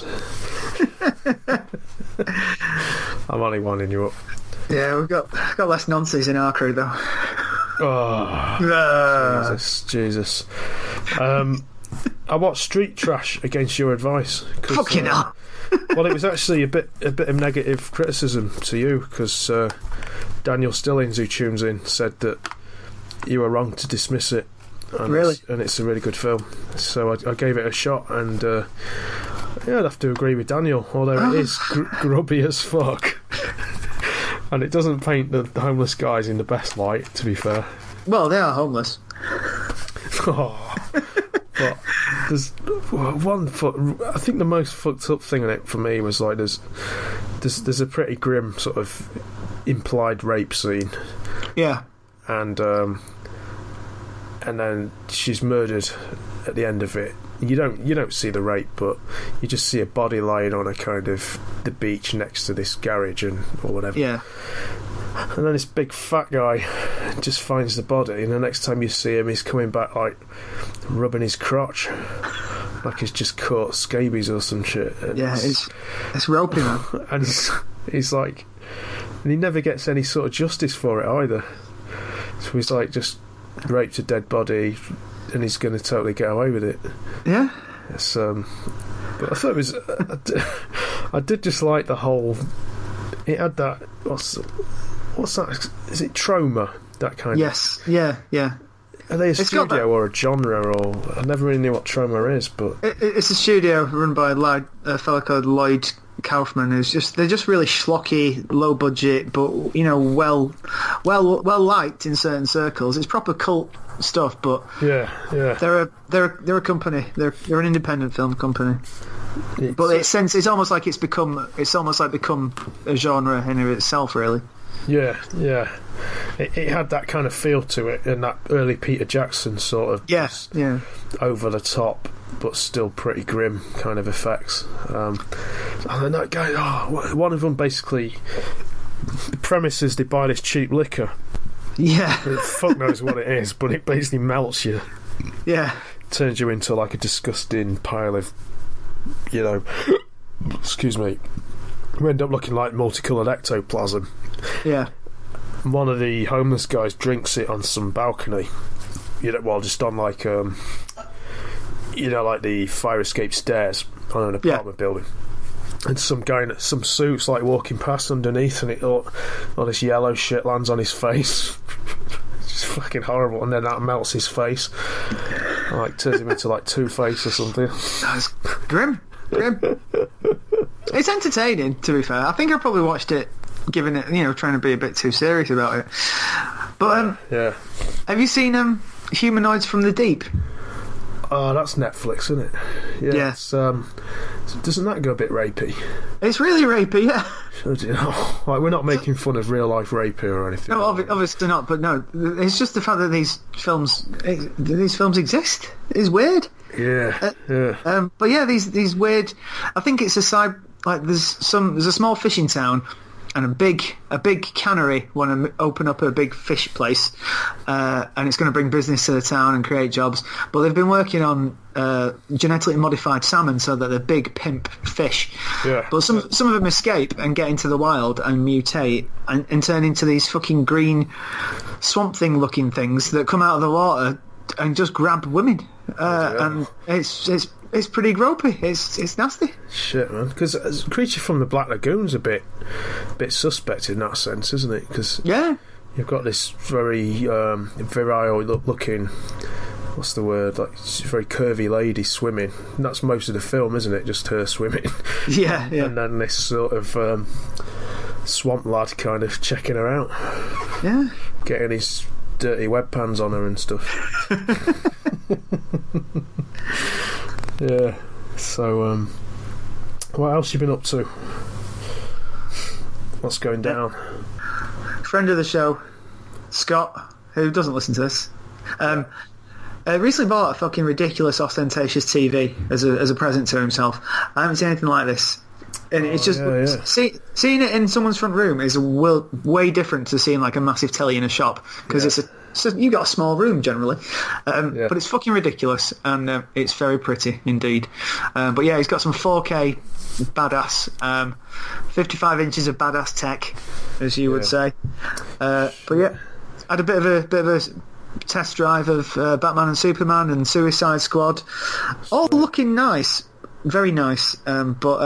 I'm only winding you up. Yeah, we've got less nonsense in our crew, though. Oh, Jesus. I watched Street Trash against your advice. Fucking hell. Well, it was actually a bit of negative criticism to you because Daniel Stillings, who tunes in, said that you were wrong to dismiss it. And really? It's a really good film. So I gave it a shot, and I'd have to agree with Daniel, although it is grubby as fuck. And it doesn't paint the homeless guys in the best light, to be fair. Well, they are homeless. But there's I think the most fucked up thing in it for me was like there's a pretty grim sort of implied rape scene. Yeah. And then she's murdered at the end of it. You don't see the rape, but you just see a body lying on a kind of the beach next to this garage or whatever. Yeah. And then this big fat guy just finds the body, and the next time you see him, he's coming back like rubbing his crotch, like he's just caught scabies or some shit. And yeah, it's ropey, man. And he's like, and he never gets any sort of justice for it either. So he's like just raped a dead body, and he's going to totally get away with it. Yeah. It's but I thought it was. I did just like the whole. It had that. What's that? Is it Troma? That kind yes. of... Yes, yeah. Are they a studio or a genre? Or I never really knew what Troma is, but... It's a studio run by a fellow called Lloyd Kaufman. They're just really schlocky, low budget, but, you know, well liked in certain circles. It's proper cult stuff, but... Yeah. They're a company. They're an independent film company. But it's almost like become a genre in itself, really. Yeah. It had that kind of feel to it, and that early Peter Jackson sort of over the top, but still pretty grim kind of effects. And then that guy, one of them basically, the premise is they buy this cheap liquor. Yeah. Fuck knows what it is, but it basically melts you. Yeah. Turns you into like a disgusting pile of, you know, excuse me, you end up looking like multicoloured ectoplasm. Yeah. One of the homeless guys drinks it on some balcony, just on like like the fire escape stairs on an apartment building. And some guy in some suits like walking past underneath, and all this yellow shit lands on his face. It's just fucking horrible. And then that melts his face, like turns him into like Two-Face or something. That's grim. It's entertaining, to be fair. I think I probably watched it giving it, trying to be a bit too serious about it. But have you seen Humanoids from the Deep? Oh, that's Netflix, isn't it? Yeah. It's, doesn't that go a bit rapey? It's really rapey, yeah. Like, we're not making fun of real life rape here or anything. No, obviously not. But no, it's just the fact that these films exist is weird. Yeah. But yeah, these weird. I think it's a side. Like there's a small fishing town, and a big cannery want to open up a big fish place, and it's going to bring business to the town and create jobs. But they've been working on genetically modified salmon, so that they're big pimp fish. Yeah. But some of them escape and get into the wild and mutate and turn into these fucking green swamp thing looking things that come out of the water and just grab women. And it's pretty gropey. It's nasty. Shit, man. Because Creature from the Black Lagoon's a bit suspect in that sense, isn't it? Because you've got this very virile looking. What's the word? Like very curvy lady swimming. And that's most of the film, isn't it? Just her swimming. Yeah. And then this sort of swamp lad kind of checking her out. Yeah. Getting his dirty webpans on her and stuff. Yeah. So, what else you been up to? What's going down? Friend of the show, Scott, who doesn't listen to this, recently bought a fucking ridiculous, ostentatious TV as a present to himself. I haven't seen anything like this. And it's just seeing it in someone's front room is way different to seeing like a massive telly in a shop, because you got a small room generally, but it's fucking ridiculous, and it's very pretty indeed. But yeah, he's got some 4K badass, 55 inches of badass tech, as you would say. But yeah, had a bit of a test drive of Batman and Superman and Suicide Squad, all looking nice, very nice. But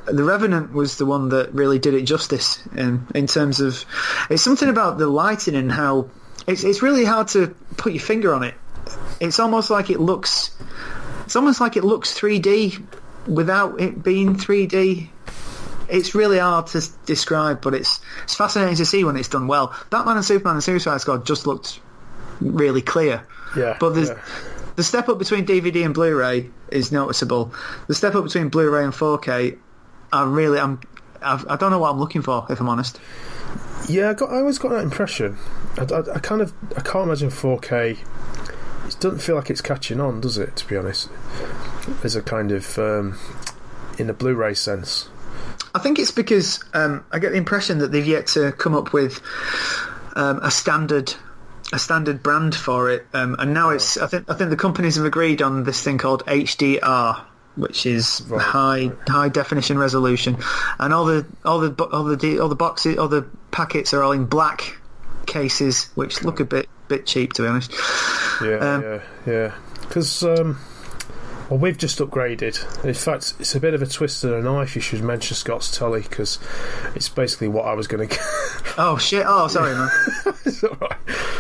The Revenant was the one that really did it justice in terms of... It's something about the lighting and how... It's really hard to put your finger on it. It's almost like it looks... It's almost like it looks 3D without it being 3D. It's really hard to describe, but it's fascinating to see when it's done well. Batman and Superman and Suicide Squad just looked really clear. Yeah. But the step up between DVD and Blu-ray is noticeable. The step up between Blu-ray and 4K, I don't know what I'm looking for, if I'm honest. Yeah, I always got that impression. I can't imagine 4K. It doesn't feel like it's catching on, does it? To be honest, as a kind of in the Blu-ray sense. I think it's because I get the impression that they've yet to come up with a standard brand for it, and now it's. I think the companies have agreed on this thing called HDR, which is high definition resolution, and all the boxes, all the packets are all in black cases, which look a bit cheap, to be honest. Yeah. Because we've just upgraded. In fact, it's a bit of a twist of a knife. You should mention Scott's Telly, because it's basically what I was going to get. Oh shit! Oh, sorry, man. It's all right.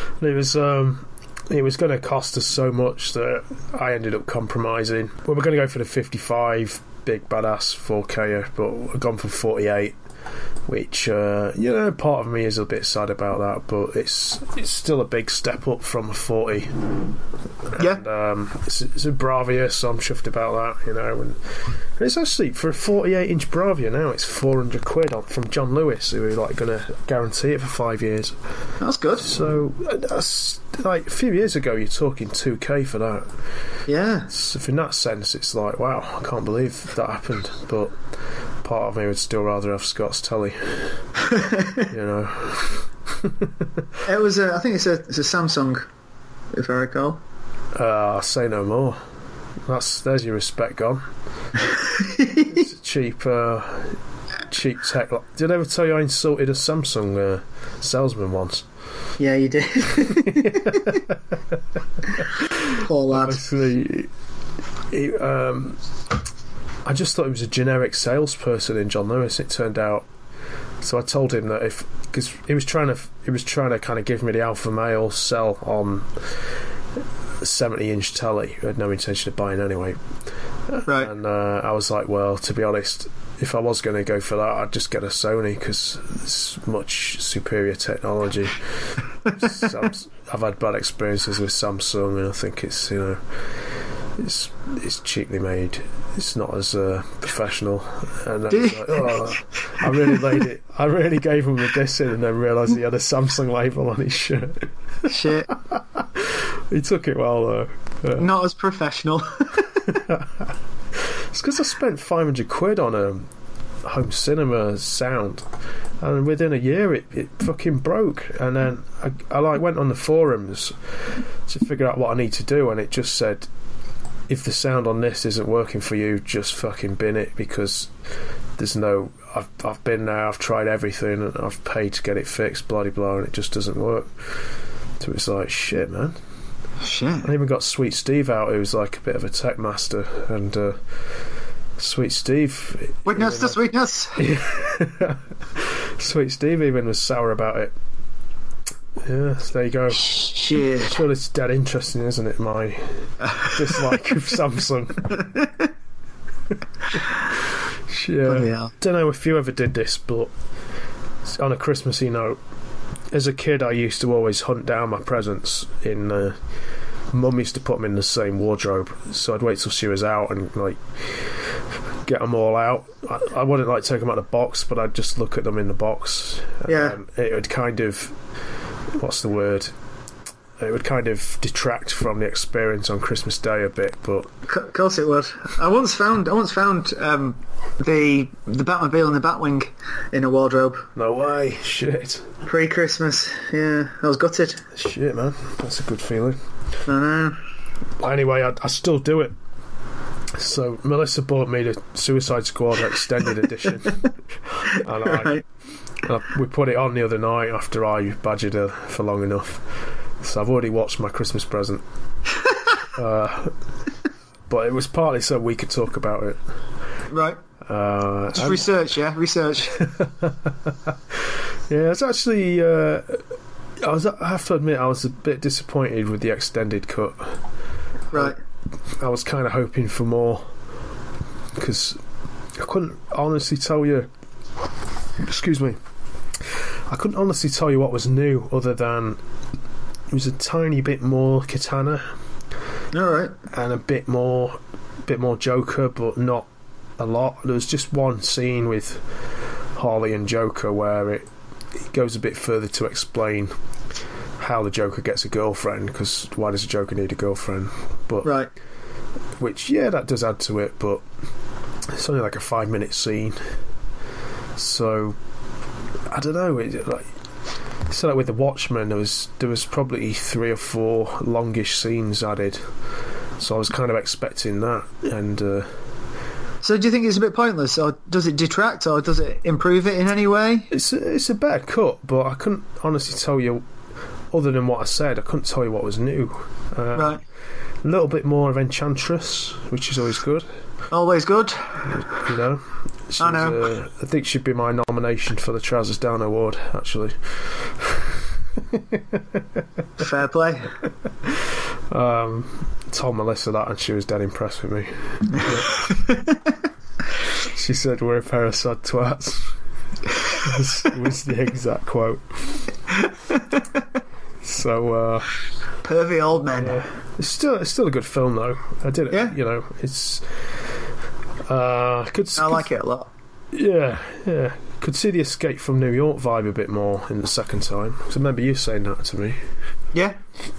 It was going to cost us so much that I ended up compromising. We were going to go for the 55 big badass 4K, but we've gone for 48, which part of me is a bit sad about that, but it's still a big step up from a 40. Yeah. And it's a Bravia, so I'm chuffed about that, and it's actually, for a 48-inch Bravia now, it's £400 from John Lewis, who are like going to guarantee it for 5 years. That's good. So that's like a few years ago you're talking 2K for that. Yeah. So in that sense it's like, wow, I can't believe that happened, but part of me would still rather have Scott's Telly. It was I think it's a Samsung, if I recall. Say no more. There's your respect gone. It's a cheap tech. Did I ever tell you I insulted a Samsung salesman once? Yeah, you did. Poor lad. Obviously, I just thought he was a generic salesperson in John Lewis. It turned out. So I told him that because he was trying to kind of give me the alpha male sell on 70-inch telly. I had no intention of buying anyway. Right. And I was like, well, to be honest, if I was going to go for that, I'd just get a Sony, because it's much superior technology. I've had bad experiences with Samsung, and I think it's it's cheaply made. It's not as professional. And I really gave him the dissing, and then realised he had a Samsung label on his shirt. Shit. He took it well though. Not as professional. It's because I spent £500 on a home cinema sound, and within a year it fucking broke. And then I went on the forums to figure out what I need to do, and it just said, if the sound on this isn't working for you, just fucking bin it, because there's no... I've been there, I've tried everything, and I've paid to get it fixed, blah blah, and it just doesn't work. So it's like, shit, man. Shit. I even got Sweet Steve out, who was like a bit of a tech master, and Sweet Steve... Witness the sweetness! Sweet Steve even was sour about it. Yeah, so there you go. Shit. Sure, it's dead interesting, isn't it, my dislike of Samsung. Yeah. Don't know if you ever did this, but on a Christmassy note, as a kid I used to always hunt down my presents in... Mum used to put them in the same wardrobe, so I'd wait till she was out and like get them all out. I wouldn't like take them out of the box, but I'd just look at them in the box. Yeah. It would kind of... What's the word? It would kind of detract from the experience on Christmas Day a bit, but of course it would. I once found the Batmobile and the Batwing in a wardrobe. No way. Shit. Pre-Christmas. Yeah, I was gutted. Shit, man. That's a good feeling. I know. Anyway, I still do it. So Melissa bought me the Suicide Squad Extended Edition, and we put it on the other night after I badgered her for long enough. So I've already watched my Christmas present. But it was partly so we could talk about it. Right. Just research, yeah? Research. Yeah, it's actually... I have to admit, I was a bit disappointed with the extended cut. Right. I was kind of hoping for more, because I couldn't honestly tell you... Excuse me. I couldn't honestly tell you what was new, other than it was a tiny bit more Katana. Alright. And a bit more Joker, but not a lot. There was just one scene with Harley and Joker where it goes a bit further to explain how the Joker gets a girlfriend, because why does a Joker need a girlfriend? But right. Which, yeah, that does add to it, but it's only like a 5-minute scene. So I don't know. So like with the Watchmen, there was probably 3 or 4 longish scenes added. So I was kind of expecting that. And so do you think it's a bit pointless, or does it detract, or does it improve it in any way? It's a better cut, but I couldn't honestly tell you, other than what I said, I couldn't tell you what was new. Right. A little bit more of Enchantress, which is always good. Always good. You know. I know. I think she'd be my nomination for the Trousers Down Award, actually. Fair play. Told Melissa that, and she was dead impressed with me. She said, "We're a pair of sad twats." was the exact quote. So pervy old men. It's still a good film, though. I did it. Yeah. You know, it's I like it a lot. Yeah. Could see the Escape from New York vibe a bit more in the second time. Because I remember you saying that to me. Yeah.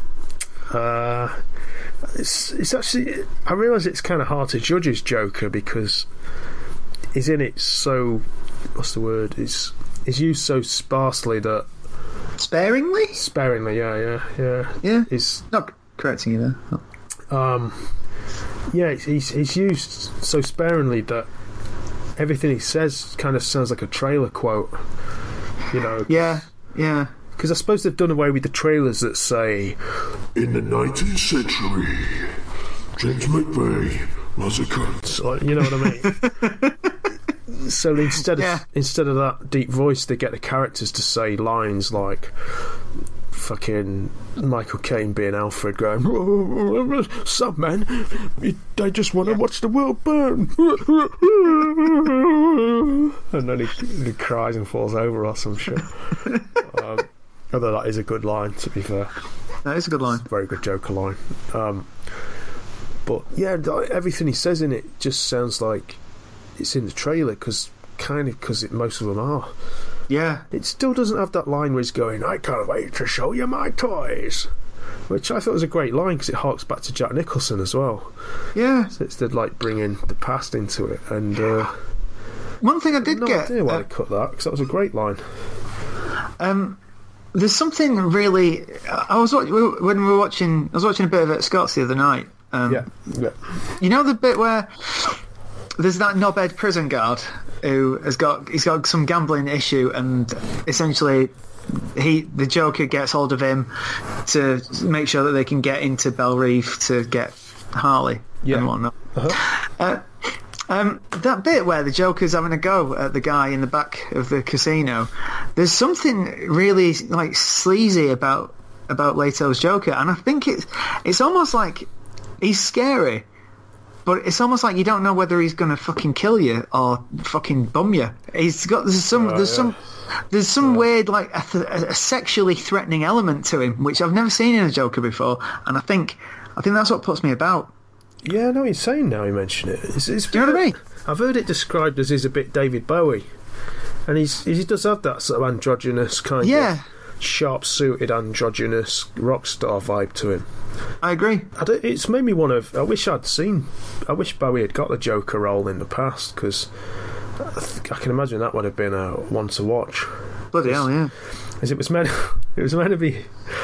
It's actually, I realise it's kind of hard to judge his Joker because he's in it so, what's the word? He's used so sparsely that. Sparingly, yeah. He's not correcting you there. Yeah, he's used so sparingly that everything he says kind of sounds like a trailer quote. You know. Yeah. Because I suppose they've done away with the trailers that say, "In the 19th century, James McVeigh was a cunt." So, you know what I mean? So instead of that deep voice, they get the characters to say lines like fucking Michael Caine being Alfred going, "Some men, they just want to watch the world burn." And then he cries and falls over or some shit. Although that is a good line, to be fair. That is a good line. Very good Joker line. But yeah, everything he says in it just sounds like it's in the trailer, because most of them are. Yeah. It still doesn't have that line where he's going, "I can't wait to show you my toys," which I thought was a great line because it harks back to Jack Nicholson as well. Yeah. So it's like bringing the past into it. And one thing I did no get, idea why they cut that, because that was a great line. There's something really. I was watching a bit of it at Scott's the other night. Yeah. You know the bit where there's that knobhead prison guard who he's got some gambling issue, and essentially the Joker gets hold of him to make sure that they can get into Belle Reve to get Harley and whatnot. Uh-huh. That bit where the Joker's having a go at the guy in the back of the casino, there's something really like sleazy about Leto's Joker, and I think it's almost like he's scary, but it's almost like you don't know whether he's going to fucking kill you or fucking bum you. There's some weird like a sexually threatening element to him, which I've never seen in a Joker before, and I think that's what puts me about. Yeah, I know what you're saying now you mention it. Do you know what I mean? I've heard it described as he's a bit David Bowie. And he does have that sort of androgynous kind of sharp-suited androgynous rock star vibe to him. I agree. It's made me want to... I wish Bowie had got the Joker role in the past, because I can imagine that would have been a one to watch. Bloody hell, yeah. As it was meant to be...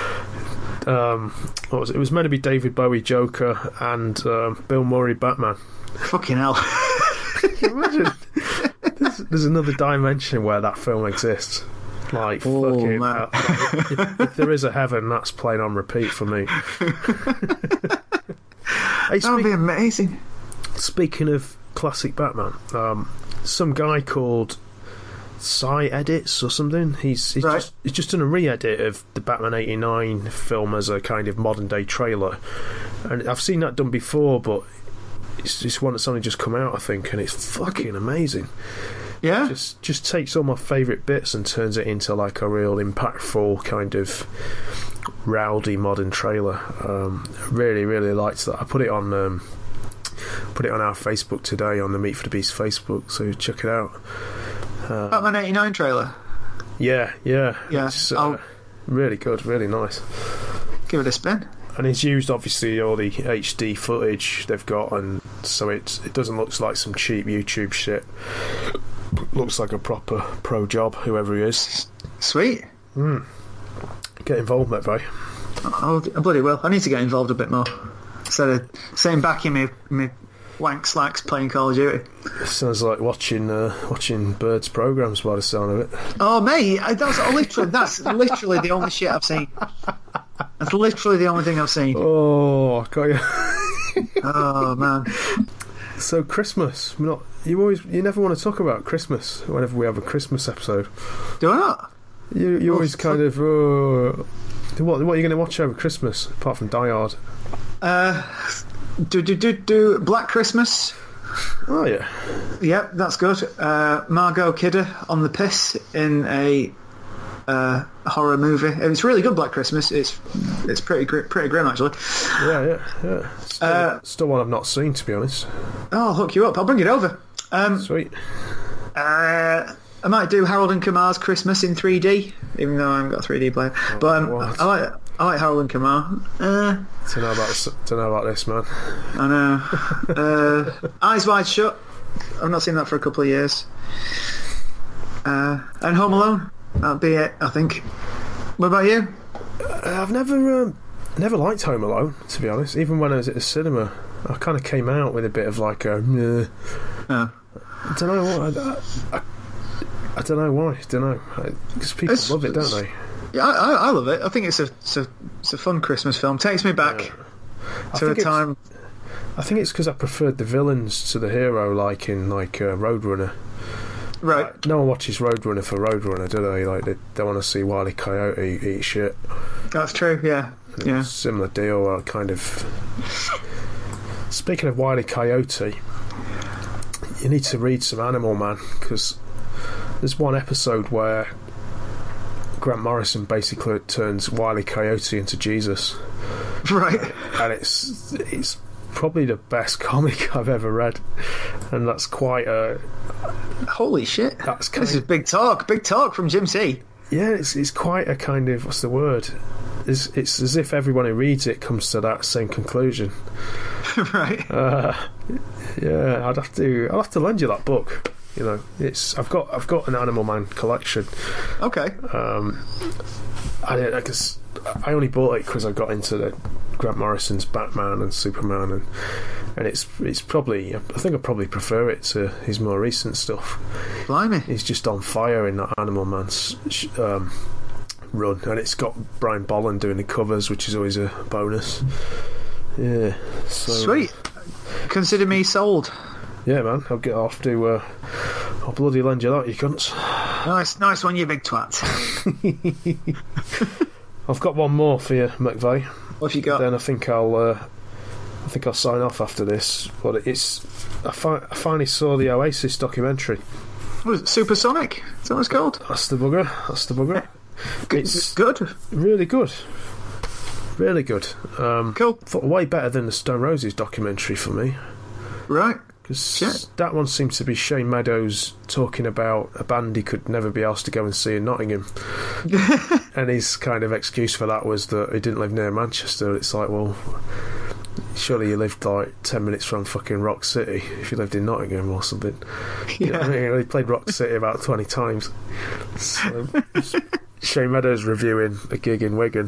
what was it? It was meant to be David Bowie Joker and Bill Murray Batman. Fucking hell. Can you imagine? There's another dimension where that film exists. Like, fucking hell. If there is a heaven, that's playing on repeat for me. That would be amazing. Speaking of classic Batman. Some guy called Cy Edits or something. He's just done a re-edit of the Batman '89 film as a kind of modern day trailer, and I've seen that done before, but it's one that's only just come out, I think, and it's fucking amazing. Yeah, just takes all my favourite bits and turns it into like a real impactful kind of rowdy modern trailer. Really, really liked that. I put it on our Facebook today on the Meat for the Beast Facebook, so check it out. Batman '89 trailer. Yeah. It's really good, really nice. Give it a spin. And it's used obviously all the HD footage they've got, and so it doesn't look like some cheap YouTube shit. Looks like a proper pro job, whoever he is. Sweet. Get involved, mate, bro. I bloody will. I need to get involved a bit more instead of sitting back in me wank slacks playing Call of Duty. It sounds like watching Bird's programs by the sound of it. Oh, mate, that's literally the only shit I've seen. That's literally the only thing I've seen. Oh, I got you. Oh, man. So Christmas, you never want to talk about Christmas whenever we have a Christmas episode. Do I not? You always kind of what are you going to watch over Christmas apart from Die Hard? Do Black Christmas. Oh yeah. Yep, that's good. Margot Kidder on the piss in a horror movie. It's really good. Black Christmas. It's pretty grim actually. Yeah. Still one I've not seen, to be honest. Oh, I'll hook you up. I'll bring it over. Sweet. I might do Harold and Kumar's Christmas in 3D, even though I haven't got a 3D player. But I like Harold and Kumar. Don't know about this, man. I know. Eyes Wide Shut. I've not seen that for a couple of years. And Home Alone. That'll be it, I think. What about you? I've never liked Home Alone, to be honest. Even when I was at the cinema, I kind of came out with a bit of like a. I don't know what. I don't know why. Because people love it, don't they? Yeah, I love it. I think it's a fun Christmas film. Takes me back to a time. I think it's because I preferred the villains to the hero, like in Roadrunner. Right. No one watches Roadrunner for Roadrunner, do they? Like they want to see Wile E. Coyote eat shit. That's true. Yeah. Yeah. Similar deal. Kind of. Speaking of Wile E. Coyote, you need to read some Animal Man, because there's one episode where Grant Morrison basically turns Wile E. Coyote into Jesus. Right. And it's probably the best comic I've ever read, and that's quite a. Holy shit! This is big talk from Jim C. Yeah, it's quite a kind of, what's the word? It's as if everyone who reads it comes to that same conclusion. Right. Yeah, I'll have to lend you that book. You know, I've got an Animal Man collection. Okay. I guess I only bought it because I got into the Grant Morrison's Batman and Superman, and it's probably, I think I probably prefer it to his more recent stuff. Blimey. He's just on fire in that Animal Man's run, and it's got Brian Bolland doing the covers, which is always a bonus. Yeah. So, sweet. Consider me sold. Yeah, man. I'll bloody lend you that, you cunts. Nice one, you big twat. I've got one more for you, McVeigh. What have you got? Then I think I'll sign off after this. But I finally saw the Oasis documentary. Was it Supersonic? Is that what it's called? That's the bugger. It's good. Really good. Really good. Cool. Thought way better than the Stone Roses documentary for me. Right. Because that one seems to be Shane Meadows talking about a band he could never be asked to go and see in Nottingham. And his kind of excuse for that was that he didn't live near Manchester. It's like, well, surely you lived like 10 minutes from fucking Rock City if you lived in Nottingham or something. Yeah. You know what I mean? He played Rock City about 20 times. So, Shane Meadows reviewing a gig in Wigan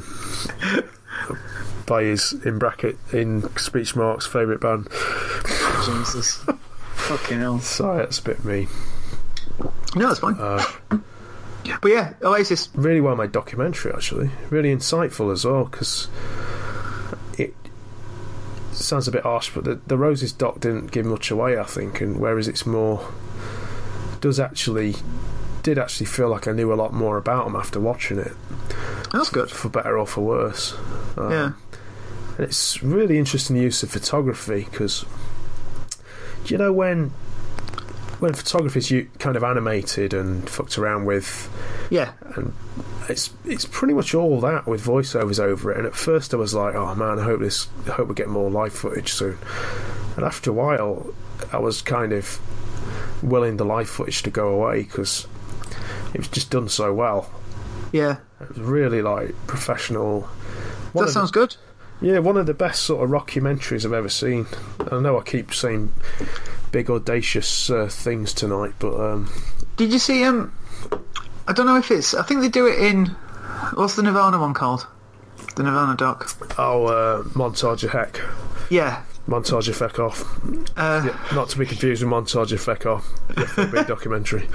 by his, in speech marks, favourite band. Jesus. Fucking hell. Sorry, that's a bit mean. No, that's fine. But yeah, Oasis. Really well made documentary, actually. Really insightful as well, because sounds a bit harsh, but the Roses doc didn't give much away, I think, and whereas it's more did actually feel like I knew a lot more about him after watching it. That's good, for better or for worse. Yeah, and it's really interesting use of photography, because do you know when photography's kind of animated and fucked around with, and it's pretty much all that with voiceovers over it. And at first I was like, oh man, I hope we get more live footage soon. And after a while, I was kind of willing the live footage to go away, because it was just done so well. Yeah, it was really like professional. That sounds good. Yeah, one of the best sort of rockumentaries I've ever seen. I know I keep saying big audacious things tonight, but did you see I don't know if it's, I think they do it in, what's the Nirvana one called? The Nirvana doc. Montage of Heck. Yeah, Montage of Feck Off. Yeah, not to be confused with Montage of Feck Off, the big documentary.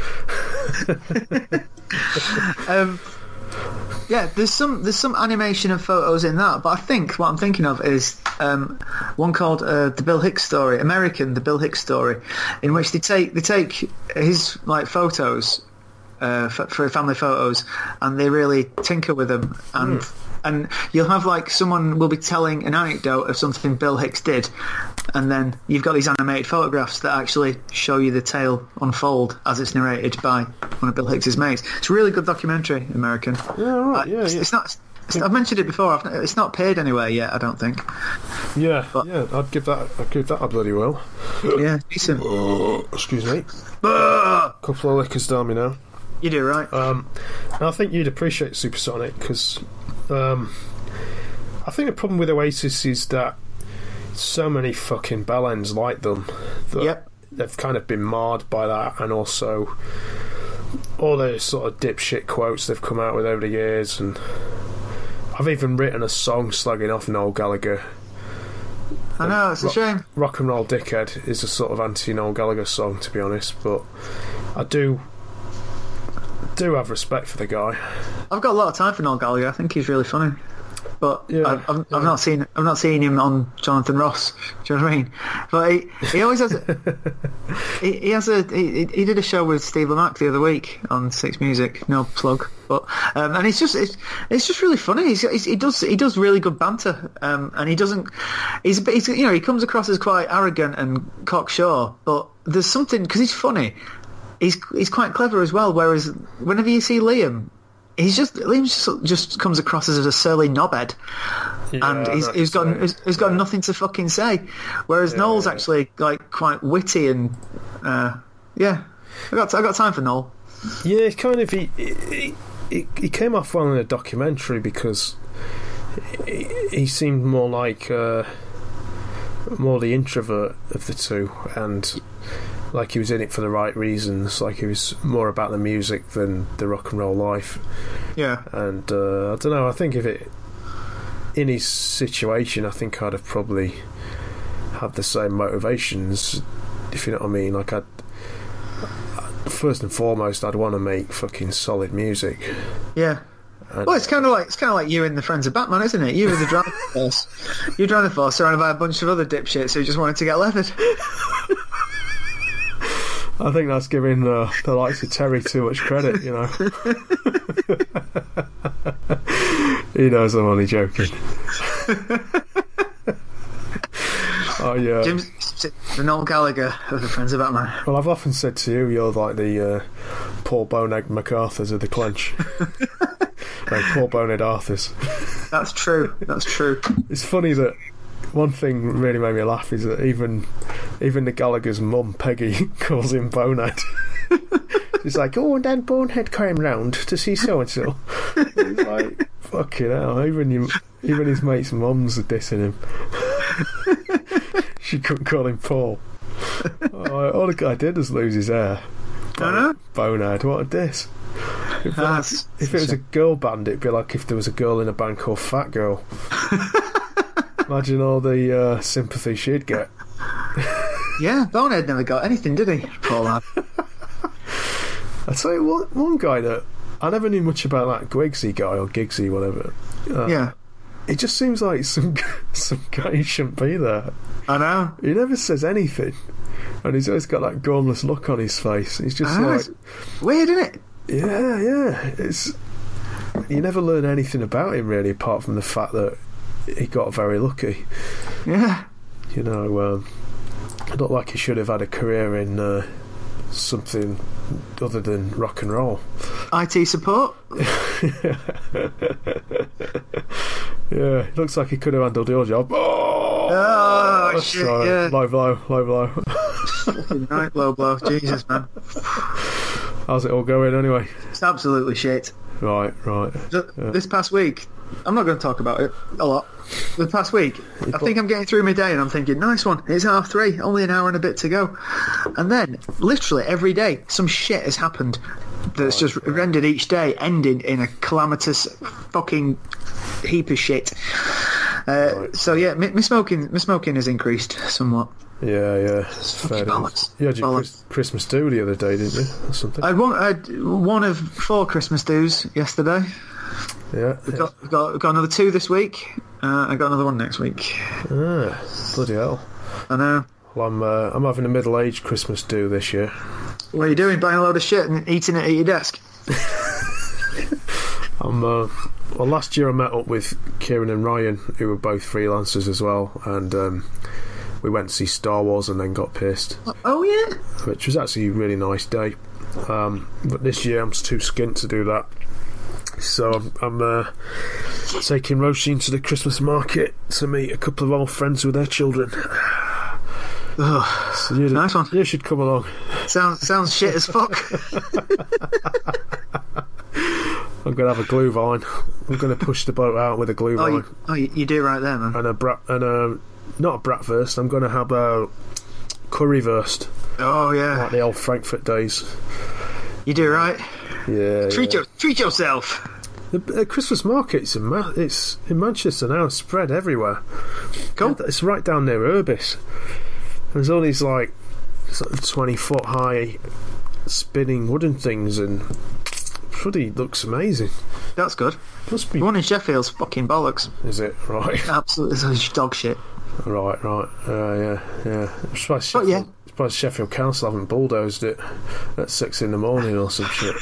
Yeah, there's some animation and photos in that, but I think what I'm thinking of is one called the Bill Hicks story, the Bill Hicks story, in which they take his like photos for family photos, and they really tinker with them, and you'll have like someone will be telling an anecdote of something Bill Hicks did, and then you've got these animated photographs that actually show you the tale unfold as it's narrated by one of Bill Hicks's mates. It's a really good documentary, American. Yeah, right. It's not. I've mentioned it before. It's not paid anywhere yet, I don't think. Yeah, but, yeah. I'd give that a bloody well. Yeah, decent. Excuse me. Couple of liquors down me now. You do right. I think you'd appreciate Supersonic, because I think the problem with Oasis is that so many fucking bellends like them that they've kind of been marred by that, and also all those sort of dipshit quotes they've come out with over the years. And I've even written a song slagging off Noel Gallagher. I know, it's a shame. Rock and Roll Dickhead is a sort of anti-Noel Gallagher song, to be honest, but I do have respect for the guy. I've got a lot of time for Noel Gallagher. I think he's really funny, but I've not seen him on Jonathan Ross. Do you know what I mean? But he always has. He did a show with Steve Lamacq the other week on Six Music. No plug, but and it's just really funny. He does really good banter, and he doesn't. He's he comes across as quite arrogant and cocksure, but there's something, because he's funny. He's quite clever as well. Whereas whenever you see Liam just comes across as a surly knobhead, and he's got nothing to fucking say. Whereas Noel's actually like quite witty, and I got time for Noel. Yeah, it's kind of he came off well in a documentary, because he seemed more like more the introvert of the two, and like he was in it for the right reasons, like he was more about the music than the rock and roll life. Yeah. And I don't know, I think if it in his situation, I think I'd have probably had the same motivations, if you know what I mean. Like first and foremost, I'd want to make fucking solid music. Yeah. Well, it's kind of like you and the Friends of Batman, isn't it? You were the driving force. You're driving force surrounded by a bunch of other dipshits who just wanted to get leathered. I think that's giving the likes of Terry too much credit, you know. He knows I'm only joking. Oh yeah, Jim's the Noel Gallagher of the Friends of Batman. Well, I've often said to you, you're like the Paul Bonehead MacArthurs of the Clench. Like Paul Bonehead Arthurs. That's true. It's funny that one thing really made me laugh is that even the Gallagher's mum, Peggy, calls him Bonehead. She's like, oh, and then Bonehead came round to see so-and-so. It's like, fucking hell, even his mate's mums are dissing him. She couldn't call him Paul. All the guy did was lose his hair. I know. Bonehead, what a diss. If it was a girl band, it'd be like if there was a girl in a band called Fat Girl. Imagine all the sympathy she'd get. Yeah, Bonehead never got anything, did he? Poor lad. I'll tell you one guy that I never knew much about, that Gwigsy guy or Gigsy, whatever. Yeah. It just seems like some guy who shouldn't be there. I know. He never says anything, and he's always got that gormless look on his face. He's just like... It's weird, isn't it? Yeah. It's... You never learn anything about him, really, apart from the fact that he got very lucky. Yeah. You know, not like he should have had a career in something other than rock and roll. IT support? Yeah, it looks like he could have handled your job. Oh shit, sorry. yeah. Low blow. Right, low blow. Jesus, man. How's it all going anyway? It's absolutely shit. Right. This past week, I'm not going to talk about it a lot. The past week, I think I'm getting through my day and I'm thinking, nice one, it's 3:30, only an hour and a bit to go. And then, literally every day, some shit has happened that's just rendered each day ending in a calamitous fucking heap of shit. So yeah, my smoking has increased somewhat. Yeah, it's fair enough. You had your Christmas do the other day, didn't you, or something? I had one of 4 Christmas do's yesterday. Yeah. Got another 2 this week. I got another one next week. Bloody hell! I know. Well, I'm having a middle-aged Christmas do this year. What are you doing? Buying a load of shit and eating it at your desk? Well, last year I met up with Kieran and Ryan, who were both freelancers as well, and we went to see Star Wars and then got pissed. Oh yeah, which was actually a really nice day. But this year I'm too skint to do that, so I'm taking Roisin to the Christmas market to meet a couple of old friends with their children. So nice one. You should come along. Sounds shit as fuck. I'm going to have a glue vine. I'm going to push the boat out with a glue vine. You do right there, man. And not a bratwurst. I'm going to have a currywurst. Oh yeah, like the old Frankfurt days. You do right. Yeah. Treat yourself. The Christmas market's it's in Manchester now. It's spread everywhere. Cool. It's right down near Urbis. There's all these like sort of 20-foot high spinning wooden things, and bloody looks amazing. That's good. Must be. The one in Sheffield's fucking bollocks. Is it right? Absolutely, it's dog shit. Right. Yeah. I'm surprised Sheffield Council haven't bulldozed it at 6 a.m. or some shit.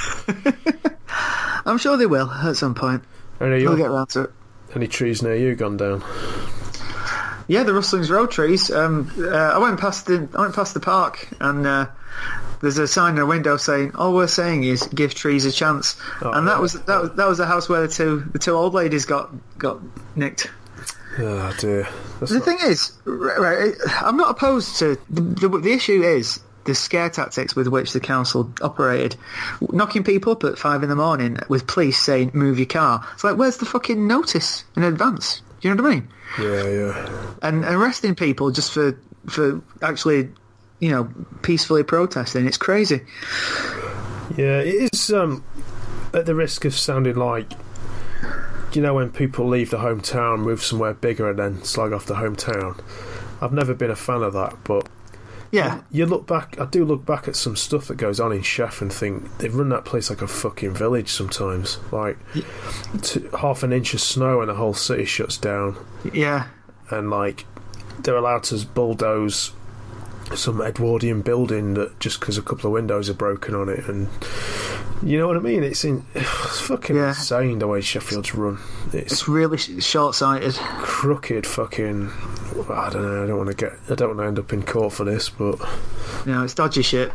I'm sure they will at some point. We'll get around to it. Any trees near you gone down? Yeah, the Rustlings Road trees. I went past the park, and there's a sign in a window saying, "All we're saying is give trees a chance." That was the house where the two old ladies got nicked. Oh dear. The thing is, right, I'm not opposed to the issue is the scare tactics with which the council operated, knocking people up at 5 a.m. with police saying move your car. It's like, where's the fucking notice in advance? Do you know what I mean? Yeah. And arresting people just for actually, peacefully protesting. It's crazy. Yeah, it is. At the risk of sounding like, when people leave the hometown, move somewhere bigger, and then slag off the hometown. I've never been a fan of that, but yeah, you look back. I do look back at some stuff that goes on in Sheff and think they've run that place like a fucking village sometimes. Like half an inch of snow and the whole city shuts down. Yeah, and like they're allowed to bulldoze some Edwardian building that just because a couple of windows are broken on it, and you know what I mean. It's fucking insane the way Sheffield's run. It's really short-sighted, crooked. Fucking, I don't know. I don't want to end up in court for this, but it's dodgy shit.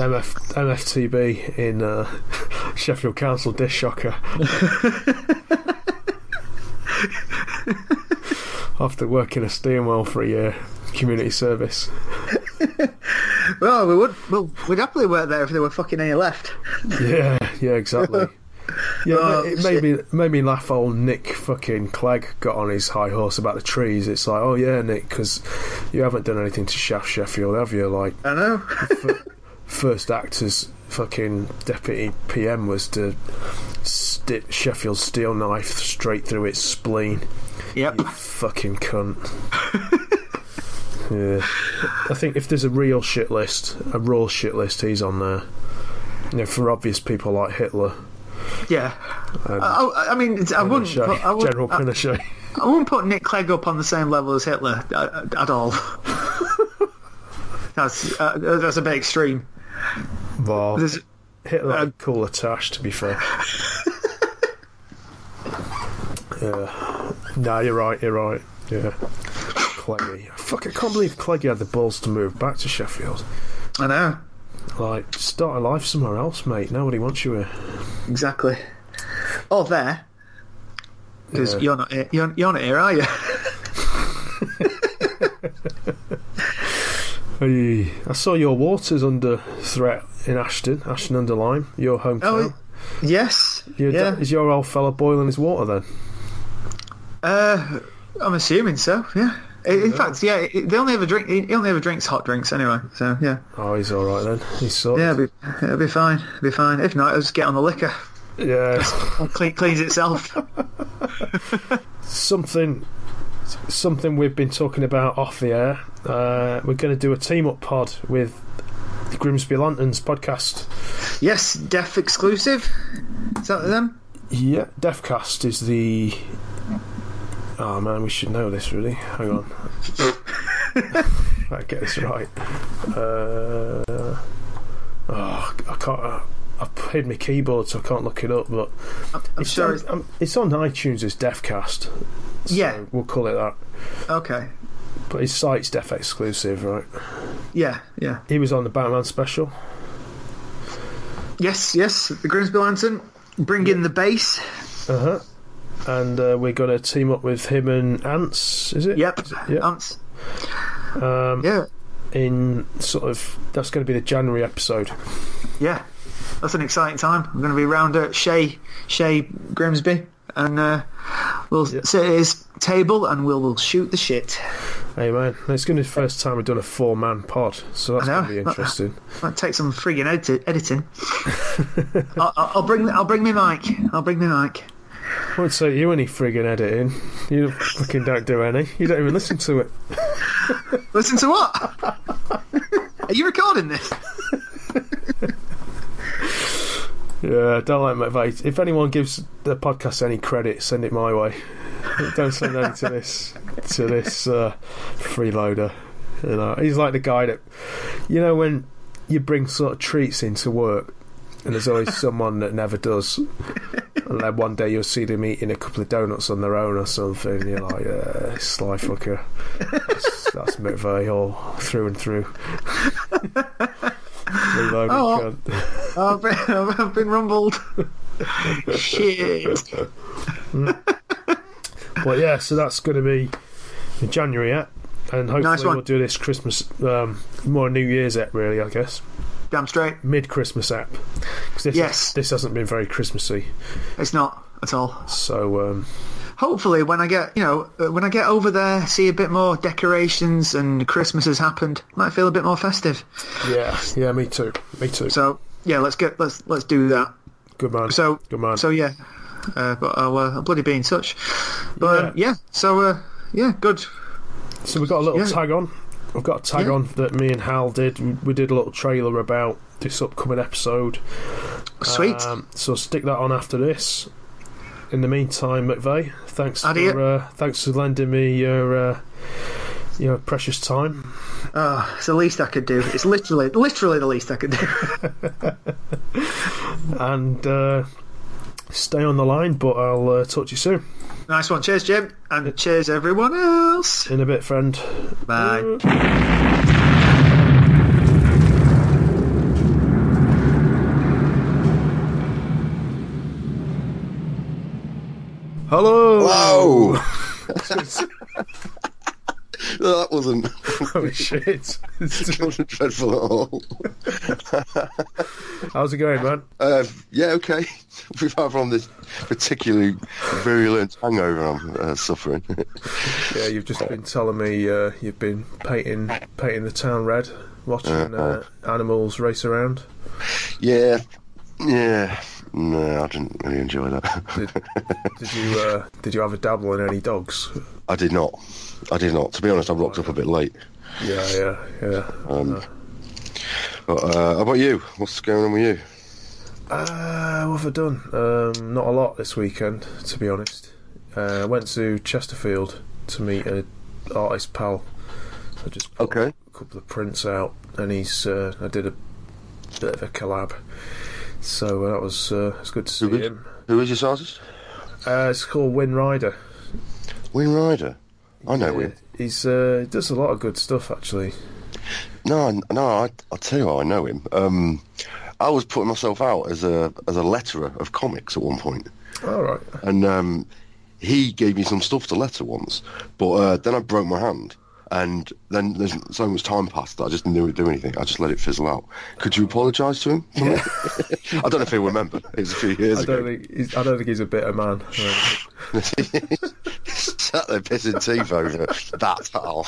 MFTB in Sheffield Council dish shocker. After working a steam well for a year, community service. Well, we'd happily work there if there were fucking any left. Yeah, exactly. Yeah, it made me laugh. Old Nick fucking Clegg got on his high horse about the trees. It's like, oh yeah, Nick, because you haven't done anything to shaft Sheffield, have you? Like, I know. First act as fucking deputy PM was to stick Sheffield's steel knife straight through its spleen. Yep. You fucking cunt. Yeah. I think if there's a raw shit list, he's on there. For obvious people like Hitler. Yeah. I wouldn't. General Pinochet. I wouldn't put Nick Clegg up on the same level as Hitler at all. That's a bit extreme. Well, Hitler had cooler tash, to be fair. Yeah. No, you're right. Yeah. Cleggy. Fuck, I can't believe Cleggy had the balls to move back to Sheffield. I know. Like, start a life somewhere else, mate. Nobody wants you here. Exactly. Or there. Because you're not here, are you? Hey, I saw your water's under threat in Ashton under Lyme, your hometown. Oh, yes. Is your old fella boiling his water then? I'm assuming so. Yeah. In fact, yeah. They only ever drink. He only ever drinks hot drinks anyway. So yeah. Oh, he's all right then. He's sorted. Yeah, it'll be fine. If not, I'll just get on the liquor. Yeah. Cleans itself. Something we've been talking about off the air. We're going to do a team up pod with the Grimsby Lanterns podcast. Yes, Def exclusive. Is that them? Yeah, Defcast is the. Oh man, we should know this really. Hang on. I'll get this right. I can't. I've hid my keyboard, so I can't look it up. But I'm sure it's on iTunes as Defcast. So yeah, we'll call it that. Okay. But his site's Def exclusive, right? Yeah. He was on the Batman special. Yes. The Grimsby Lantern. Bring in the bass. And we're going to team up with him and Ants, is it? Yep. Ants. Yeah. In sort of, that's going to be the January episode. Yeah. That's an exciting time. I'm going to be round at Shay Grimsby, and we'll sit at his table and we'll shoot the shit. Hey man, it's going to be the first time we've done a 4-man pod, so that's going to be interesting. Might take some frigging editing. I'll bring my mic. I won't say you any frigging editing. You fucking don't do any. You don't even listen to it. Listen to what? Are you recording this? Yeah, don't like McVeigh. If anyone gives the podcast any credit, send it my way. Don't send any to this freeloader. You know, he's like the guy that, you know, when you bring sort of treats into work, and there's always someone that never does, and then one day you'll see them eating a couple of donuts on their own or something, and you're like, sly fucker. That's McVeigh all through and through. Reloaded cunt. I've been rumbled. Shit. But yeah, so that's going to be in January, yeah, and hopefully we'll do this Christmas, more New Year's app, really, I guess. Damn straight. Mid-Christmas app, because this hasn't been very Christmassy. It's not at all. So hopefully, when I get over there, see a bit more decorations and Christmas has happened, might feel a bit more festive. Yeah, me too. So yeah, let's do that. Good man. So yeah, but I'll bloody be in touch. But good. So we've got a little tag on. I've got a tag on that me and Hal did. We did a little trailer about this upcoming episode. Sweet. So stick that on after this. In the meantime, McVeigh, thanks for lending me your precious time. It's the least I could do. It's literally the least I could do. And stay on the line, but I'll talk to you soon. Nice one. Cheers, Jim, and cheers everyone else. In a bit, friend. Bye. Hello. No, that wasn't. Oh shit! It wasn't dreadful at all. How's it going, man? Yeah, okay. Apart from this particularly virulent hangover I'm suffering. Yeah, you've just been telling me you've been painting the town red, watching animals race around. Yeah. No, I didn't really enjoy that. Did you have a dabble in any dogs? I did not. To be honest, I rocked up a bit late. Yeah. But how about you? What's going on with you? What have I done? Not a lot this weekend, to be honest. Went to Chesterfield to meet an artist pal. I just put a couple of prints out, and I did a bit of a collab. So that was it's good to see him. Who is this artist? It's called Win Rider. Win Rider? I know him. He does a lot of good stuff, actually. No, I'll tell you how I know him. I was putting myself out as a letterer of comics at one point. All right. And he gave me some stuff to letter once, but then I broke my hand. And then there's so much time passed that I just didn't do anything. I just let it fizzle out. Could you apologise to him? Yeah. I don't know if he'll remember. It was a few years ago. I don't think he's a bitter man. Sat there pissing teeth over that pal.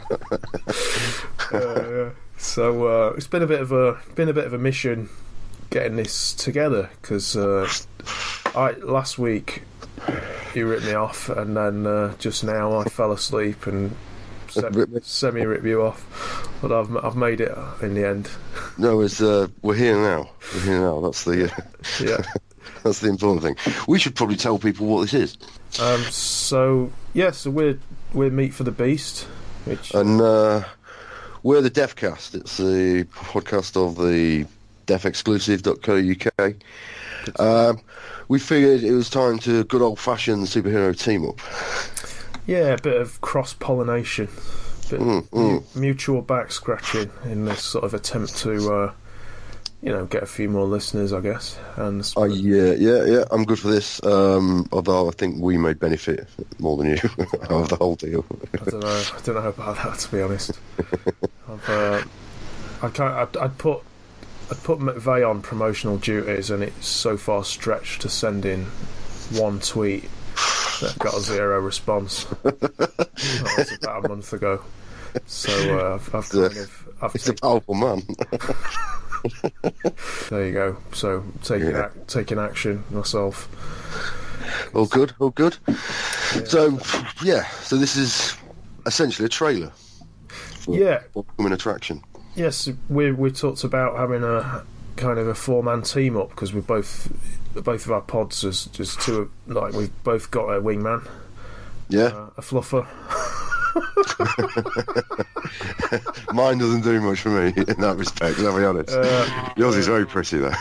Yeah. So it's been a bit of a mission getting this together, because last week he ripped me off, and then just now I fell asleep and semi rip you off, but I've made it in the end. No, it's we're here now. That's the that's the important thing. We should probably tell people what this is. So we're Meat for the Beast, and we're the Defcast. It's the podcast of the defexclusive.co.uk. We figured it was time to good old fashioned superhero team up. Yeah, a bit of cross-pollination, mutual back-scratching in this sort of attempt to, get a few more listeners, I guess. And yeah, I'm good for this, although I think we may benefit more than you of the whole deal. I don't know about that, to be honest. I'd put McVeigh on promotional duties, and it's so far stretched to send in one tweet that got a 0 response. That was about a month ago. So It's a powerful man. There you go. So taking action myself. All good. Yeah. So this is essentially a trailer for upcoming attraction. Yes, we talked about having a kind of a 4-man team up, because we both of our pods is just two, like, we've both got a wingman, a fluffer. Mine doesn't do much for me in that respect, I'll be honest. Yours is very pretty though.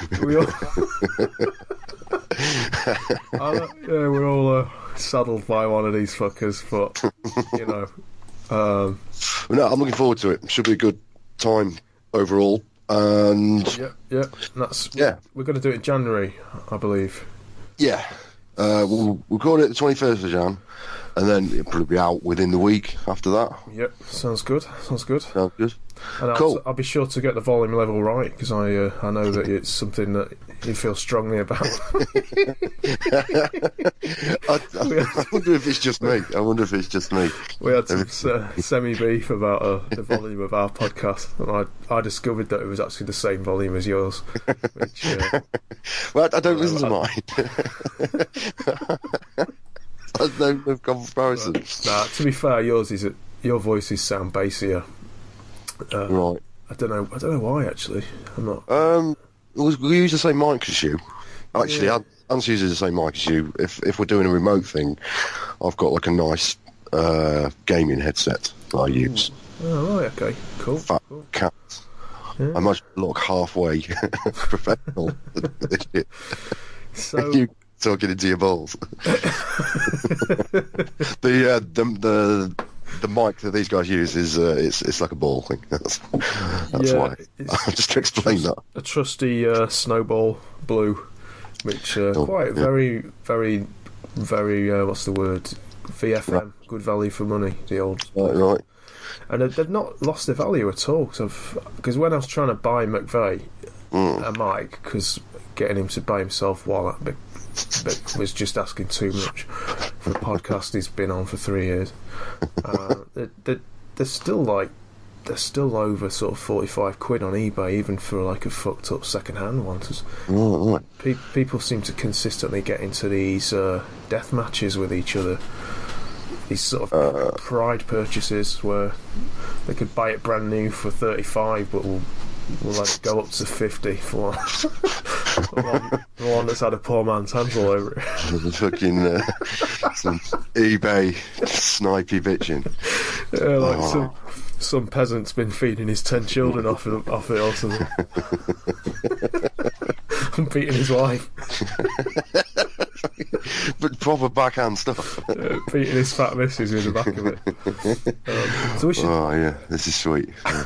We're all saddled by one of these fuckers, but no, I'm looking forward to it. Should be a good time overall. And we're going to do it in January, I believe. Yeah, we'll record it the 21st of Jan, and then it'll probably be out within the week after that. Yep, sounds good. And cool. I'll be sure to get the volume level right, because I know that it's something that you feel strongly about. I wonder if it's just me. We had some semi-beef about the volume of our podcast, and I discovered that it was actually the same volume as yours. Which, well, I don't listen to mine. There's no comparison. To be fair, your voices sound bassier. Right. I don't know why, actually. I'm not. We use the same mic as you. Actually, Hans uses the same mic as you. If we're doing a remote thing, I've got like a nice gaming headset that I use. Oh, right, okay, cool. Fat cat. Yeah. I must look halfway professional. So you talking into your balls. The mic that these guys use is it's like a ball thing. That's why. Just to explain that. A trusty Snowball Blue, which very, very, very what's the word? VFM, right. Good value for money. The old right. And they've not lost their value at all. Because when I was trying to buy McVeigh a mic, because getting him to buy himself one was just asking too much for a podcast he's been on for 3 years. They're still over sort of 45 quid on eBay, even for like a fucked up second hand one. People seem to consistently get into these death matches with each other. These sort of pride purchases where they could buy it brand new for 35, but will let it go up to 50 for one that's had a poor man's hands all over it. Fucking Some eBay snipey bitching. Yeah, like some peasant's been feeding his 10 children off it or something. And beating his wife. But proper backhand stuff. Beating his fat missus with the back of it. So we should. Oh yeah, this is sweet.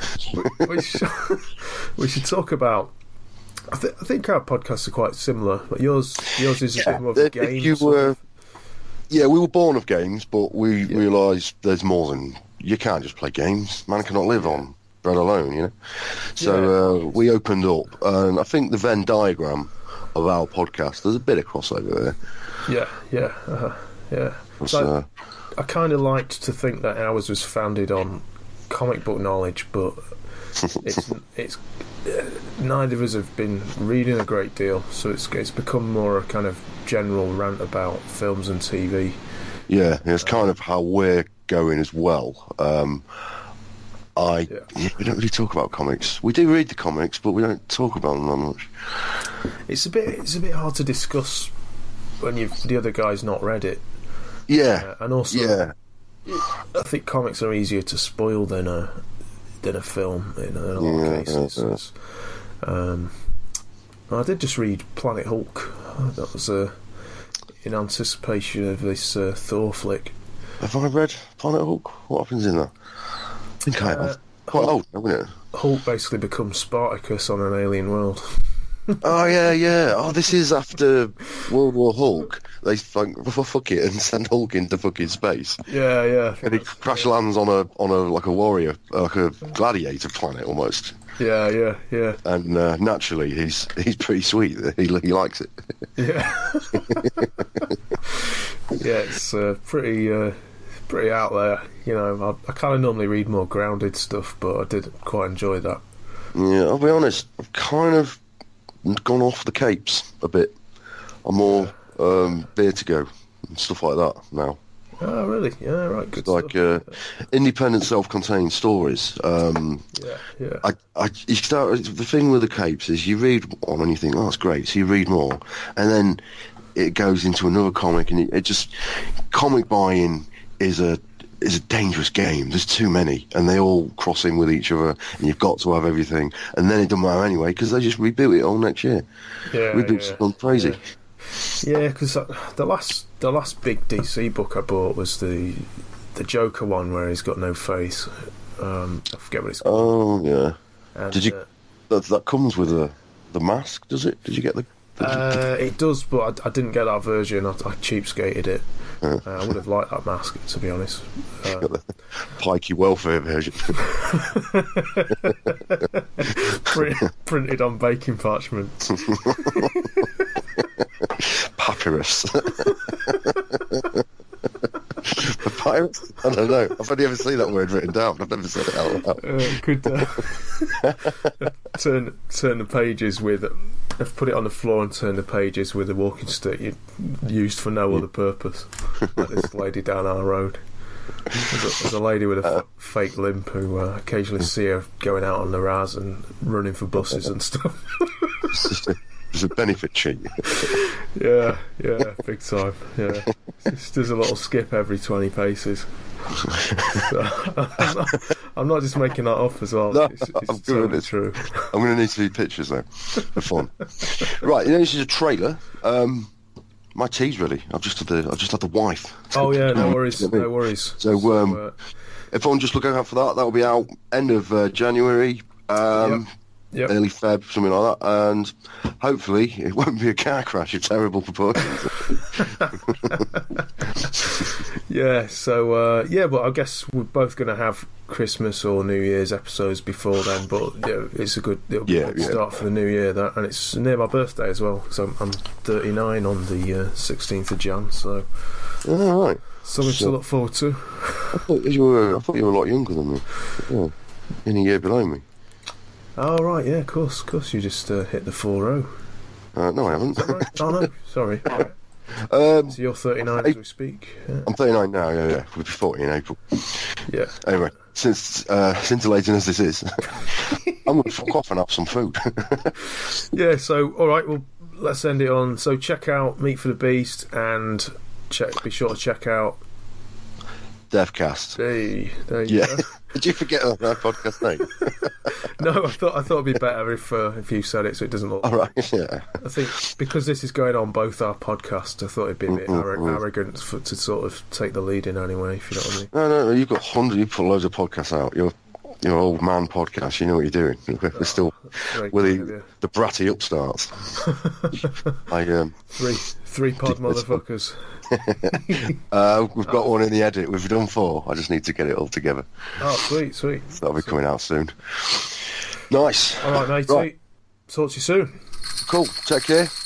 we should talk about. I think our podcasts are quite similar. But yours is a bit more of a game. Yeah, we were born of games, but we realised there's more than you can't just play games. Man cannot live on bread alone, you know. So we opened up, and I think the Venn diagram of our podcast, there's a bit of crossover there. Yeah. So I kind of liked to think that ours was founded on comic book knowledge, but it's neither of us have been reading a great deal, so it's become more a kind of general rant about films and TV. Yeah, it's kind of how we're going as well. We don't really talk about comics. We do read the comics, but we don't talk about them that much. It's a bit hard to discuss when the other guy's not read it. Yeah, and also, I think comics are easier to spoil than a film in a lot of cases. I did just read Planet Hulk. That was in anticipation of this Thor flick. Have I read Planet Hulk? What happens in that? I think I have. Quite old, isn't it? Hulk basically becomes Spartacus on an alien world. Oh yeah. Oh, this is after World War Hulk. They fuck it and send Hulk into fucking space. Yeah. And he crash lands on a like a warrior, like a gladiator planet almost. Yeah. And naturally, he's pretty sweet. He likes it. Yeah. Yeah, it's pretty out there. You know, I kind of normally read more grounded stuff, but I did quite enjoy that. Yeah, I'll be honest. I've kind of gone off the capes a bit. I'm more Vertigo and stuff like that now. Oh, really? Yeah, right. Good like stuff. Independent, self-contained stories. Yeah. You start. The thing with the capes is you read one and you think, oh, that's great. So you read more, and then it goes into another comic, and it just comic buying is a dangerous game. There's too many, and they all cross in with each other, and you've got to have everything, and then it doesn't matter anyway because they just reboot it all next year. Reboots have gone crazy. Yeah, because the last big DC book I bought was the Joker one where he's got no face. I forget what it's called. Oh yeah. And, did you? That comes with the mask, does it? Did you get the? It does, but I didn't get that version. I cheapskated it. I would have liked that mask, to be honest. Got the pikey welfare version. Printed on baking parchment. Papyrus. Papyrus? I don't know. I've only ever seen that word written down. I've never said it out loud. Could turn the pages with. I've put it on the floor and turned the pages with a walking stick used for no other purpose. Like this lady down our road. There's a lady with a fake limp who occasionally see her going out on the Raz and running for buses and stuff. It's a benefit cheat. Yeah, big time. Yeah, just does a little skip every 20 paces. So, I'm not just making that up as well. No, it's I'm totally good. true. I'm going to need to see pictures though. For fun. Right, this is a trailer. My tea's ready. I've just had the wife. Oh yeah, no worries. So everyone just look out for that. That'll be out end of January. Yep. Early Feb, something like that, and hopefully it won't be a car crash of terrible proportions. Yeah, so but I guess we're both going to have Christmas or New Year's episodes before then. But it's it'll be a good start for the new year. That, and it's near my birthday as well. So I'm 39 on the 16th of Jan. So all right, something to look forward to. I thought you were a lot younger than me. Yeah, in a year below me. Oh right, yeah, of course. You just hit the 4-0. No, I haven't. Right? Oh no, sorry. So you're 39 as we speak. Yeah. I'm 39 now. Yeah. We'll be 40 in April. Yeah. Anyway, since scintillating as this is, I'm going to fuck off and have some food. Yeah. So all right, well, let's end it on. So check out Meat for the Beast and be sure to check out Devcast. Hey, there you go. Did you forget our podcast name? No, I thought it'd be better if you said it so it doesn't look. All right, yeah. I think because this is going on both our podcasts, I thought it'd be a bit arrogant to sort of take the lead in anyway. If you know what I mean. No, you've got you put loads of podcasts out. You're old man podcast. You know what you're doing. We're still the bratty upstarts. Three pod motherfuckers. We've got one in the edit. We've done 4. I just need to get it all together. Oh, sweet. That'll be coming out soon. Nice. All right, matey. Talk to you soon. Cool. Take care.